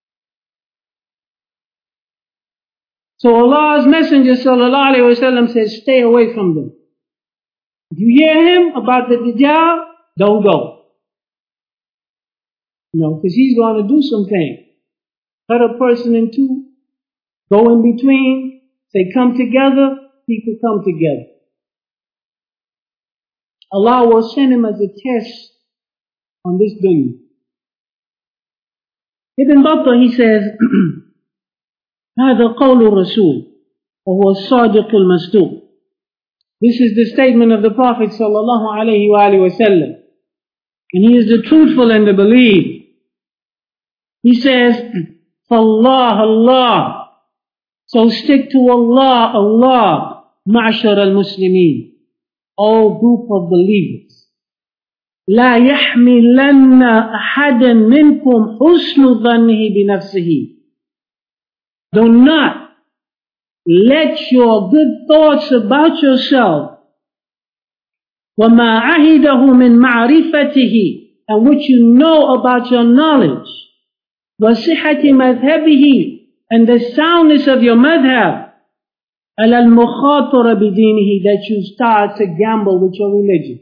So Allah's Messenger ﷺ says, stay away from them. If you hear him about the Dajjal, don't go. Because he's going to do something. Cut a person in two, go in between, say come together, people come together. Allah will send him as a test on this dunya. Ibn Battah, he says, هذا قول الرسول وهو الصادق المصدوق. This is the statement of the Prophet sallallahu alaihi wasallam, and he is the truthful and the believed. He says, فالله Allah, so stick to Allah, Allah, معشر المسلمين, all group of believers. لا يحملن أحدا منكم حسن ظنه بنفسه. Do not let your good thoughts about yourself وما عهده من معرفته, and which you know about your knowledge, وصحة مذهبه, and the soundness of your madhab, على المخاطرة بدينه, that you start to gamble with your religion.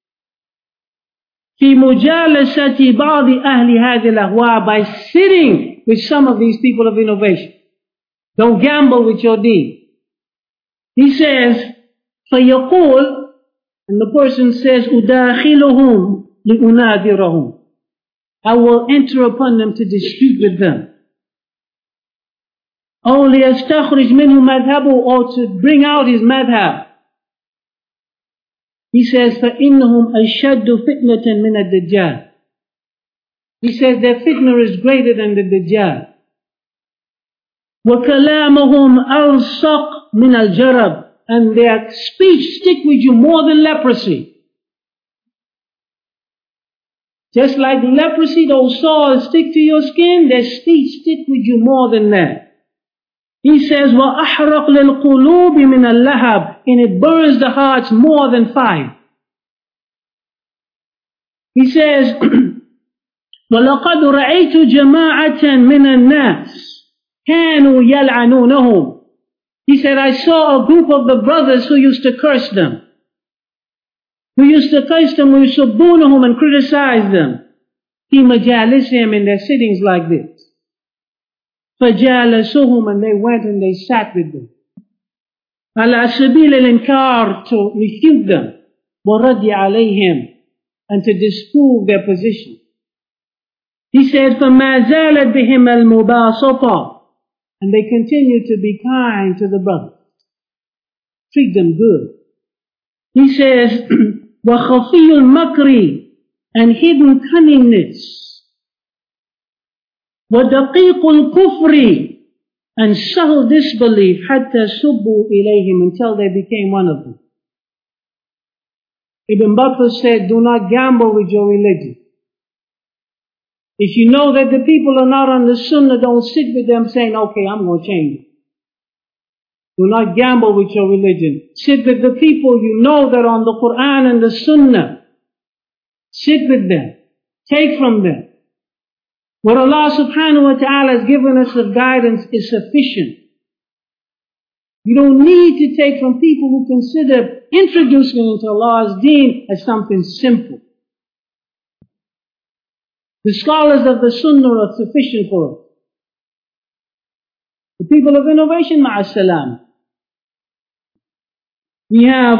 في مجالسة بعض أهل هذه الأهواء, by sitting with some of these people of innovation. Don't gamble with your deen. He says, فيقول, and the person says, أداخلهم لأناذرهم. I will enter upon them to dispute with them. أو ليستخرج منه مذهبه, or to bring out his madhab. He says, فإنهم أشد فتنة من الدجال. He says their fitna is greater than the Dajjal. وكلامهم ألصق من الجرب, and their speech stick with you more than leprosy. Just like leprosy, those sores stick to your skin, their speech stick with you more than that. He says, وَأَحْرَقْ لِلْقُلُوبِ مِنَ اللَّهَبِ, and it burns the hearts more than fire. He says, وَلَقَدْ رَأَيْتُ جَمَاعَةً مِنَ النَّاسِ كَانُوا يَلْعَنُونَهُمْ. He said, I saw a group of the brothers who used to curse them. وَيُسَبُّونَهُمْ, and criticize them. فِي مَجَالِسِهِمْ, in their sittings like this. فَجَالَسُهُمْ, and they went and they sat with them. عَلَى سَبِيلِ الْإِنْكَارِ, to refute them. وَرَدِّ عَلَيْهِمْ, and to disprove their position. He said, فَمَا زَالَتْ بِهِمْ الْمُبَاسَطَةِ, and they continue to be kind to the brothers. Treat them good. He says, وَخَفِيُّ الْمَكْرِ, and hidden cunningness. وَدَقِيقُ الْكُفْرِ, and subtle disbelief, حَتَّى سُبُّوا إِلَيْهِمْ, until they became one of them. Ibn Battuh said, do not gamble with your religion. If you know that the people are not on the sunnah, don't sit with them saying, okay, I'm going to change it. Do not gamble with your religion. Sit with the people you know that are on the Quran and the sunnah. Sit with them. Take from them. What Allah subhanahu wa ta'ala has given us of guidance is sufficient. You don't need to take from people who consider introducing into Allah's deen as something simple. The scholars of the Sunnah are sufficient for us. The people of innovation, ma'as-salam. We have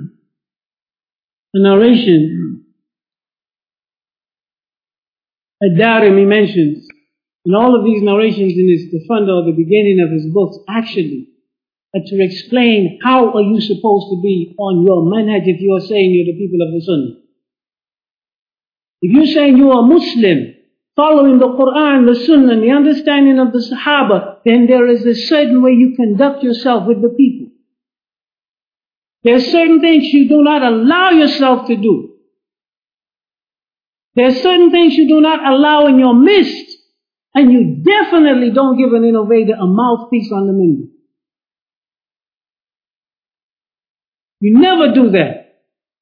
a narration Ad-Darimi mentions, in all of these narrations in the front or the beginning of his books, actually, to explain how are you supposed to be on your manhaj if you are saying you're the people of the Sunnah. If you're saying you are Muslim, following the Quran, the Sunnah, and the understanding of the Sahaba, then there is a certain way you conduct yourself with the people. There are certain things you do not allow yourself to do. There are certain things you do not allow in your midst, and you definitely don't give an innovator a mouthpiece on the minbar. You never do that.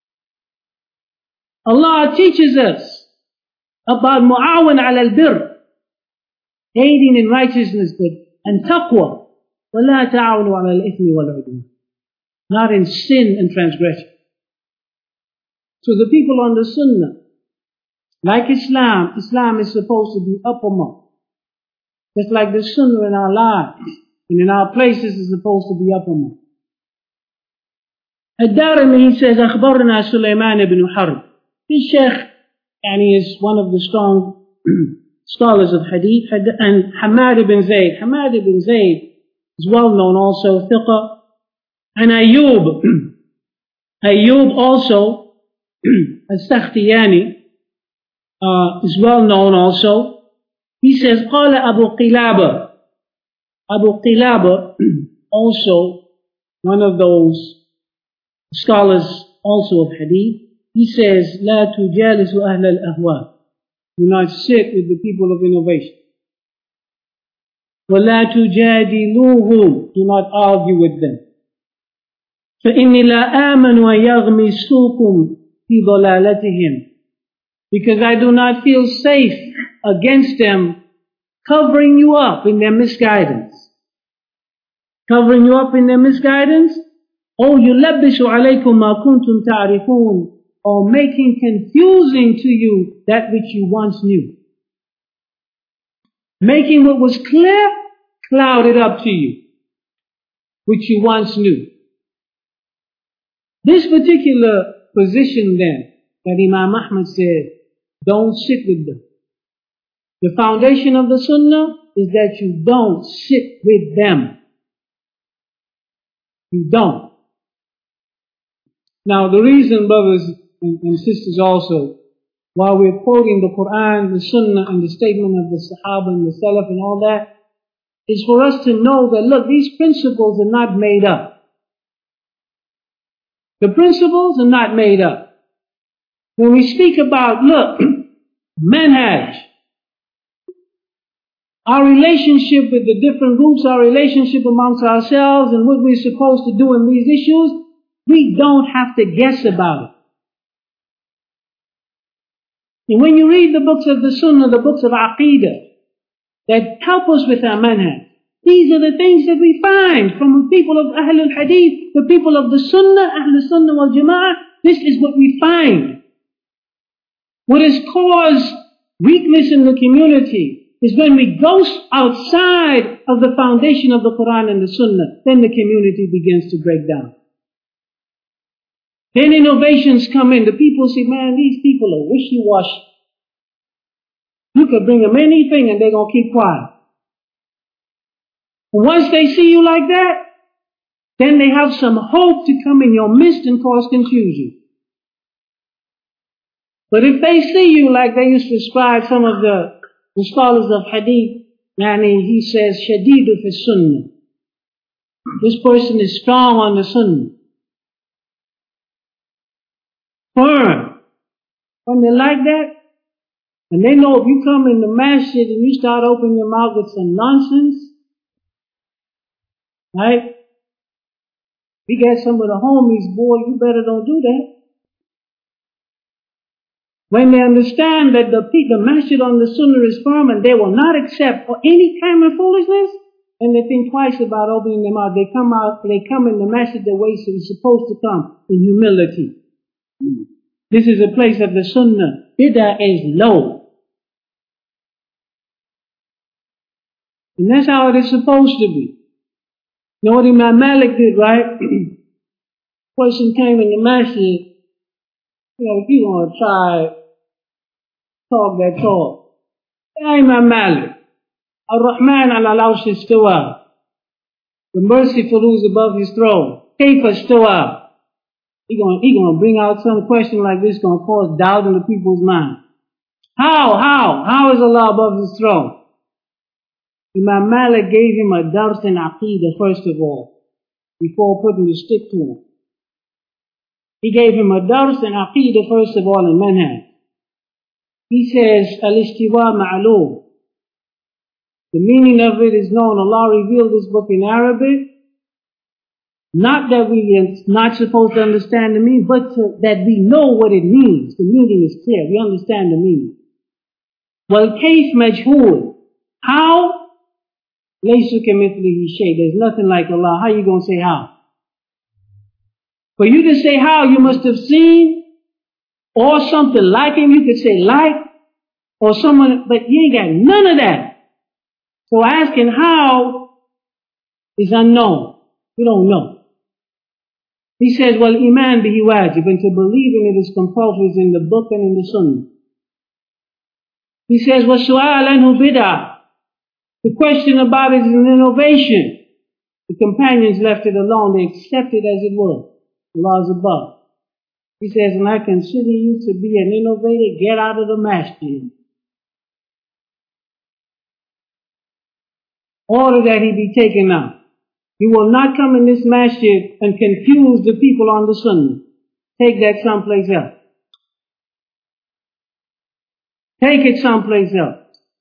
Allah teaches us about mu'awan ala al-birr, aiding in righteousness, and taqwa. وَلَا تَعَوْنُوا عَلَى الْإِثْمِ وَالْعُدْوَانِ, not in sin and transgression. So the people on the Sunnah, like Islam, Islam is supposed to be uppermost. Just like the Sunnah in our lives and in our places is supposed to be uppermost. Ad-Darimi, he says, أخبرنا سليمان بن حرب. This Sheikh, and he is one of the strong scholars of Hadith, and Hamad ibn Zayd. Hamad ibn Zayd is well known also, thiqa. And Ayyub, Ayyub also, As-Sakhtiyani, is well known also. He says, قال أبو قلابة. Abu Qilaba, also one of those scholars also of Hadith. He says, لا تجالسوا أهل الأهواء. Do not sit with the people of innovation. وَلَا تُجَادِلُوهُمْ. Do not argue with them. فَإِنِّي لَا آمَنُ وَيَغْمِسُوكُمْ فِي ضَلَالَتِهِمْ. Because I do not feel safe against them covering you up in their misguidance. Covering you up in their misguidance? أو يُلَبِّسُ عَلَيْكُمْ مَا كُنْتُمْ تَعْرِفُونَ. Or making confusing to you that which you once knew. Making what was clear clouded up to you, which you once knew. This particular position then, that Imam Ahmad said, don't sit with them. The foundation of the Sunnah is that you don't sit with them. You don't. Now the reason, brothers and sisters also, while we're quoting the Quran, the Sunnah, and the statement of the Sahaba and the Salaf and all that, is for us to know that, look, these principles are not made up. The principles are not made up. When we speak about, look, manhaj, our relationship with the different groups, our relationship amongst ourselves, and what we're supposed to do in these issues, we don't have to guess about it. And when you read the books of the Sunnah, the books of Aqeedah, that help us with our manhaj, these are the things that we find from the people of Ahlul Hadith, the people of the Sunnah, Ahlul Sunnah wal Jama'ah. This is what we find. What has caused weakness in the community is when we go outside of the foundation of the Quran and the Sunnah, then the community begins to break down. Then innovations come in. The people say, man, these people are wishy-washy. You could bring them anything and they're going to keep quiet. And once they see you like that, then they have some hope to come in your midst and cause confusion. But if they see you like they used to describe some of the scholars of Hadith, he says, Shadidu fi Sunnah. This person is strong on the Sunnah. Firm. When they like that, and they know if you come in the masjid and you start opening your mouth with some nonsense, right? We got some of the homies, boy, you better don't do that. When they understand that the masjid on the Sunnah is firm and they will not accept any kind of foolishness, and they think twice about opening their mouth. They come in the masjid the way it's supposed to come, in humility. This is a place of the Sunnah. Bid'ah is low. And that's how it is supposed to be. You know what Imam Malik did, right? Person came in the masjid. If you want to try, talk that talk. Ya Imam Malik. Ar-Rahman ala-al-Arsh istawa. The merciful who is above his throne. Kayfa istawa. He gonna bring out some question like this, gonna cause doubt in the people's mind. How is Allah above his throne? Imam Malik gave him a dars in Aqeedah first of all, before putting the stick to him. He gave him a dars in Aqeedah first of all in manhaj. He says, Al-Istiwa ma'aloom. The meaning of it is known. Allah revealed this book in Arabic. Not that we are not supposed to understand the meaning, but that we know what it means. The meaning is clear. We understand the meaning. Well, kayf majhool. How? Laysa kamithlihi shay. There's nothing like Allah. How you going to say how? For you to say how, you must have seen or something like him. You could say like or someone, but you ain't got none of that. So asking how is unknown. You don't know. He says, well, iman bihi wajib, and to believe in it is compulsory in the book and in the Sunnah. He says, well, su'al anhu bid'ah. The question about it is an innovation. The companions left it alone. They accepted as it was. Allah is above. He says, and I consider you to be an innovator. Get out of the masjid. Order that he be taken out. You will not come in this masjid and confuse the people on the Sunnah. Take that someplace else. Take it someplace else.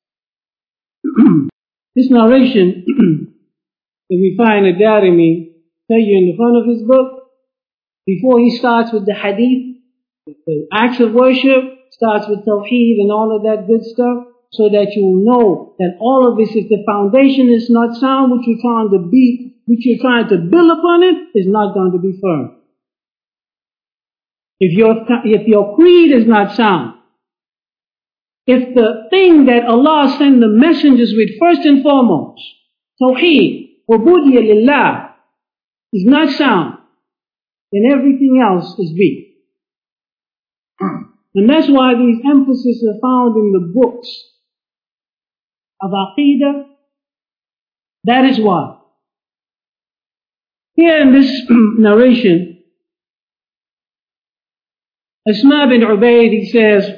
This narration that we find at Darimi tell you in the front of his book, before he starts with the hadith, the acts of worship, starts with tawheed and all of that good stuff, so that you will know that all of this, if the foundation is not sound, which you're trying to build upon it, is not going to be firm. If your creed is not sound, if the thing that Allah sent the messengers with first and foremost, tawheed, ubudiyya lillah, is not sound, then everything else is weak. And that's why these emphases are found in the books of Aqidah. That is why. Here in this narration, Asma bin Ubaid, he says,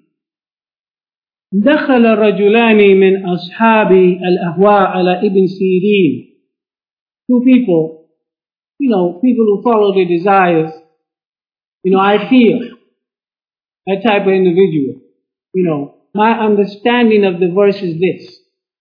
دخل رجلان من أصحاب الأهواء على ابن سيرين. Two people, people who follow their desires. I feel that type of individual. My understanding of the verse is this.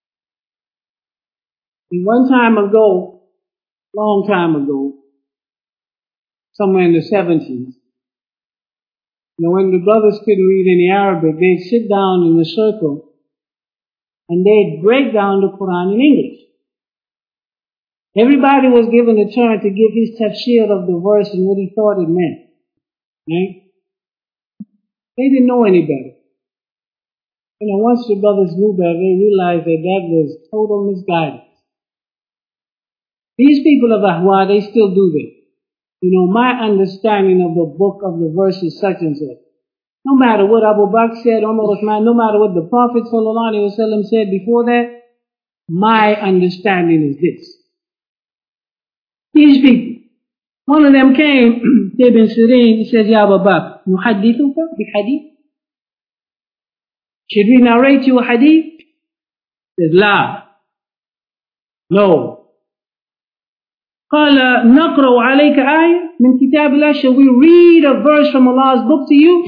One time ago, long time ago, somewhere in the 70s, when the brothers couldn't read any Arabic, they'd sit down in a circle and they'd break down the Quran in English. Everybody was given a turn to give his tafsir of the verse and what he thought it meant. Right? They didn't know any better. Once the brothers knew better, they realized that was total misguidance. These people of Ahwa, they still do this. My understanding of the book of the verse is such and such. No matter what Abu Bakr said, Umar Uthman, no matter what the Prophet ﷺ said before that, my understanding is this. These people, one of them came to Ibn Sirin, he said, Ya Abu Bakr, nuhaddithuka bi hadith? Should we narrate you a hadith? He says, La. No. قال نقرأ عليك آية من كتاب الله. Shall we read a verse from Allah's book to you?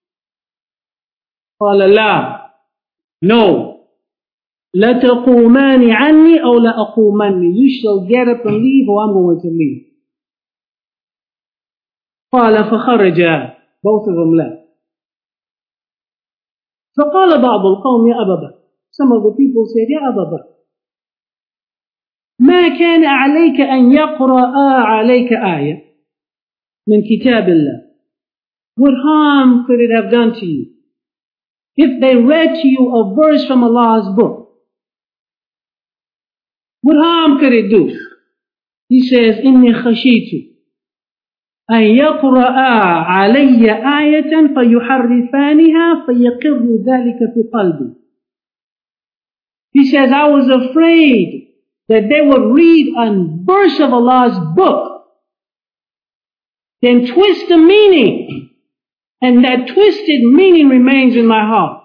قال لا. No. لتقومان عني أو لأقومني. You shall get up and leave or I'm going to leave. قال فخرجا. Both of them left. فقال بعض القوم يا أبا بكر. Some of the people said, يا أبا بكر, ما كان عليك أن يقرأ عليك آية من كتاب الله. What harm could it have done to you if they read to you a verse from Allah's book? What harm could it do? He says, إني خشيت أن يقرأ علي آية فيحرفانها فيقر ذلك في قلبي. He says, I was afraid that they would read a verse of Allah's book, then twist the meaning, and that twisted meaning remains in my heart.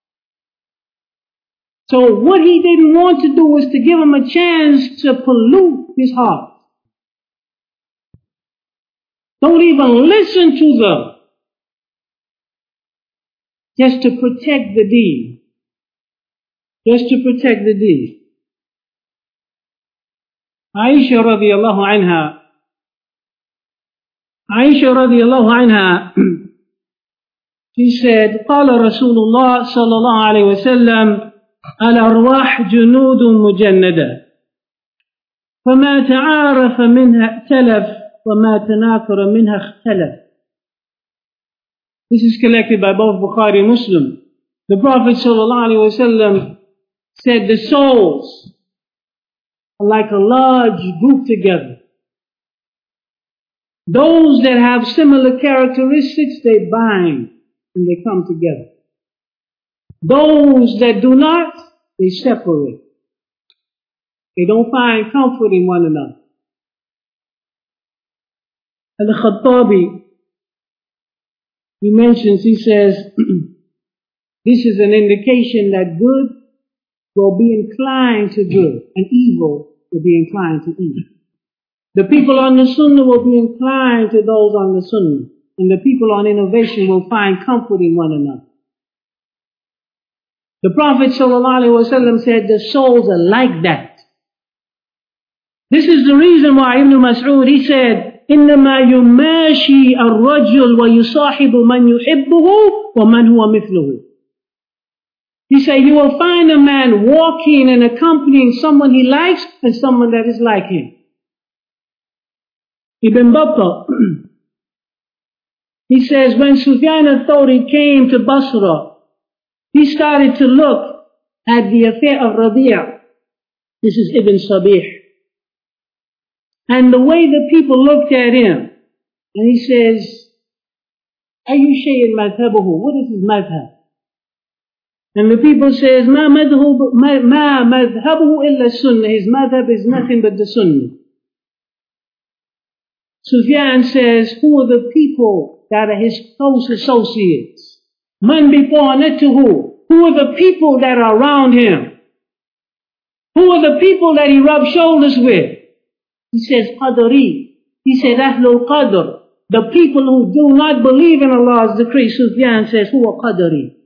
So what he didn't want to do was to give him a chance to pollute his heart. Don't even listen to them, just to protect the deen. Just to protect the deen. Aisha radiallahu anha, she said, قال رسول الله صلى الله عليه وسلم الأرواح جنود مجندة فما تعارف منها ائتلف وما تناكر منها اختلف. This is collected by both Bukhari and Muslim. The Prophet صلى الله عليه وسلم said the souls are like a large group together. Those that have similar characteristics, they bind and they come together. Those that do not, they separate. They don't find comfort in one another. Al-Khattabi, he mentions, he says, this is an indication that good will be inclined to good and evil will be inclined to evil. The people on the Sunnah will be inclined to those on the Sunnah, and the people on innovation will find comfort in one another. The Prophet ﷺ said the souls are like that. This is the reason why Ibn Mas'ud, he said, إنما يماشي الرجل ويصاحب من يحبه ومن هو مثله. He said, you will find a man walking and accompanying someone he likes and someone that is like him. Ibn Battah, he says, when Sufyan al-Thawri came to Basra, he started to look at the affair of Rabi'. This is Ibn Sabih. And the way the people looked at him, and he says, أَيُّ شَيْءٍ مَذْهَبُهُ? What is his madhab? And the people says, مَا مَذْهَبُهُ إِلَّا السُنَّةِ. His madhab is nothing but the sunnah. Sufyan says, who are the people that are his close associates? Man bi'anatuhu. Who are the people that are around him? Who are the people that he rubs shoulders with? He says, Qadari. He said, Ahlul Qadr. The people who do not believe in Allah's decree. Sufyan says, who are Qadari?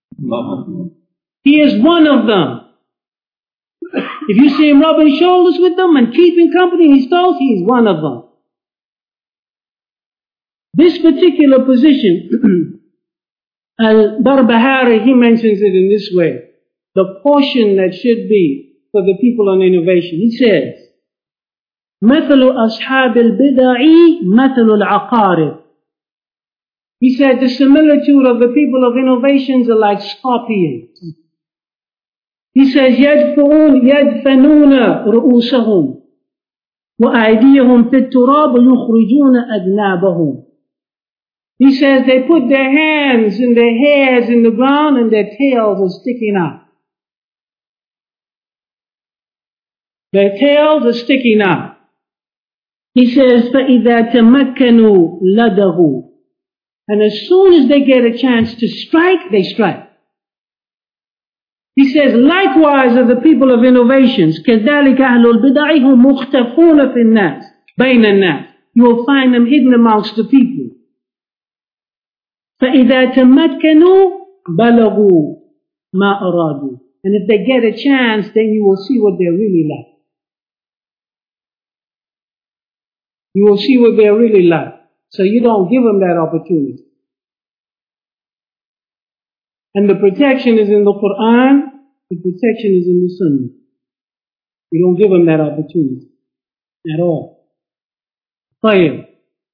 He is one of them. If you see him rubbing shoulders with them and keeping company, he is one of them. This particular position, Al-Barbahari, he mentions it in this way. The portion that should be for the people on innovation. He says, مثل أصحاب البدع مثل العقارب. He said the similitude of the people of innovations are like scorpions. He says يدفنون رؤوسهم وأيديهم في التراب ويخرجون أذنابهم. He says they put their hands and their hairs in the ground and their tails are sticking out. Their tails are sticking out. He says, فَإِذَا تَمَكَّنُوا لَدَغُوا. And as soon as they get a chance to strike, they strike. He says, likewise are the people of innovations. كَذَلِكَ أَهْلُ الْبِدَعِ هُمْ مُخْتَفُونَ فِي النَّاسِ بَيْنَ النَّاسِ. You will find them hidden amongst the people. فَإِذَا تَمَكَّنُوا بَلَغُوا مَا أَرَادُوا. And if they get a chance, then you will see what they're really like. You will see what they're really like. So you don't give them that opportunity. And the protection is in the Quran, the protection is in the Sunnah. You don't give them that opportunity at all. طيب.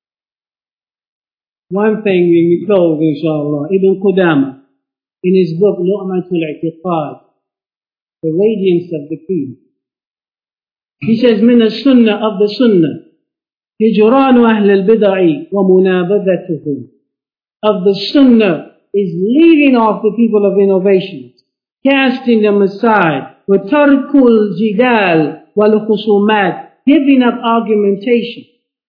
One thing we close, inshallah. Ibn Qudama, in his book, Lu'matul I'tiqad, The Radiance of the Creed. He says, من السنة of the Sunnah. هجران أهل البدع ومنابذتهم. Of the Sunnah is leaving off the people of innovations, casting them aside, وترك الجدال والخصومات, giving up argumentation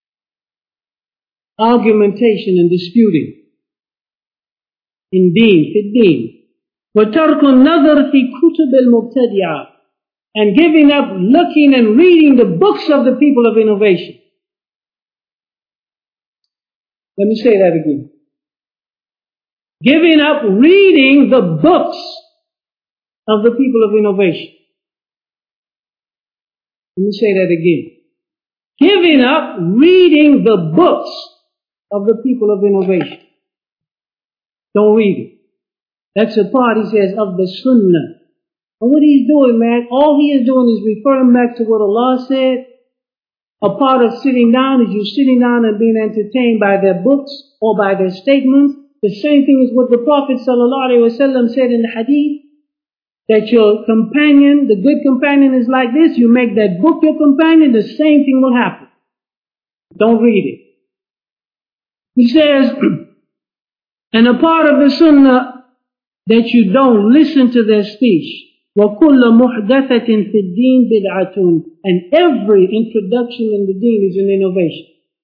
and disputing in deen, في الدين, وترك النظر في كتب المبتدعة, and giving up looking and reading the books of the people of innovation. Let me say that again. Giving up reading the books of the people of innovation. Let me say that again. Giving up reading the books of the people of innovation. Don't read it. That's a part, he says, of the Sunnah. And what he's doing, man, all he is doing is referring back to what Allah said. A part of sitting down is you sitting down and being entertained by their books or by their statements. The same thing is what the Prophet ﷺ said in the hadith, that your companion, the good companion is like this. You make that book your companion, the same thing will happen. Don't read it. He says, and a part of the Sunnah, that you don't listen to their speech. وَكُلَّ مُحْدَثَةٍ فِي الدِّينِ بِدْعَةٌ. And every introduction in the deen is an innovation.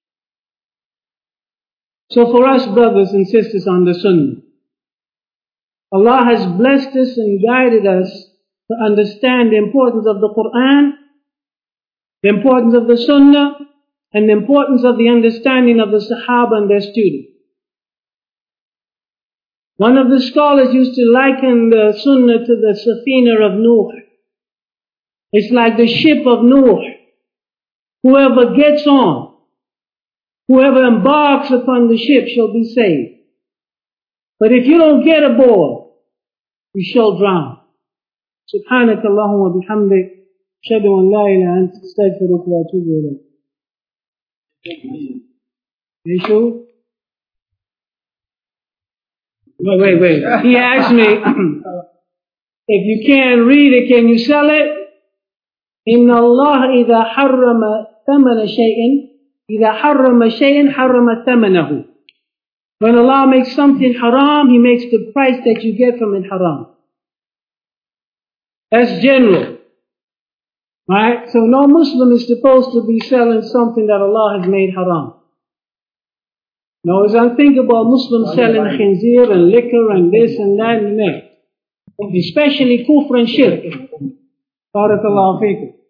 So for us brothers and sisters on the Sunnah, Allah has blessed us and guided us to understand the importance of the Quran, the importance of the Sunnah, and the importance of the understanding of the Sahaba and their students. One of the scholars used to liken the sunnah to the safina of Nuh. It's like the ship of Nuh. Whoever gets on, whoever embarks upon the ship shall be saved. But if you don't get aboard, you shall drown. سبحانك اللهم وبحمدك أشهد أن لا إله إلا أنت أستغفرك وأتوب إليك. You sure? Wait. He asked me, if you can't read it, can you sell it? إن الله إذا حرم ثمن شيء إذا حرم شيء حرم ثمنه. When Allah makes something haram, He makes the price that you get from it haram. That's general. Right? So no Muslim is supposed to be selling something that Allah has made haram. No, it's unthinkable Muslims selling khinzir and liquor and this and that and that. Especially kufr and shirk. Barakallahu feekum.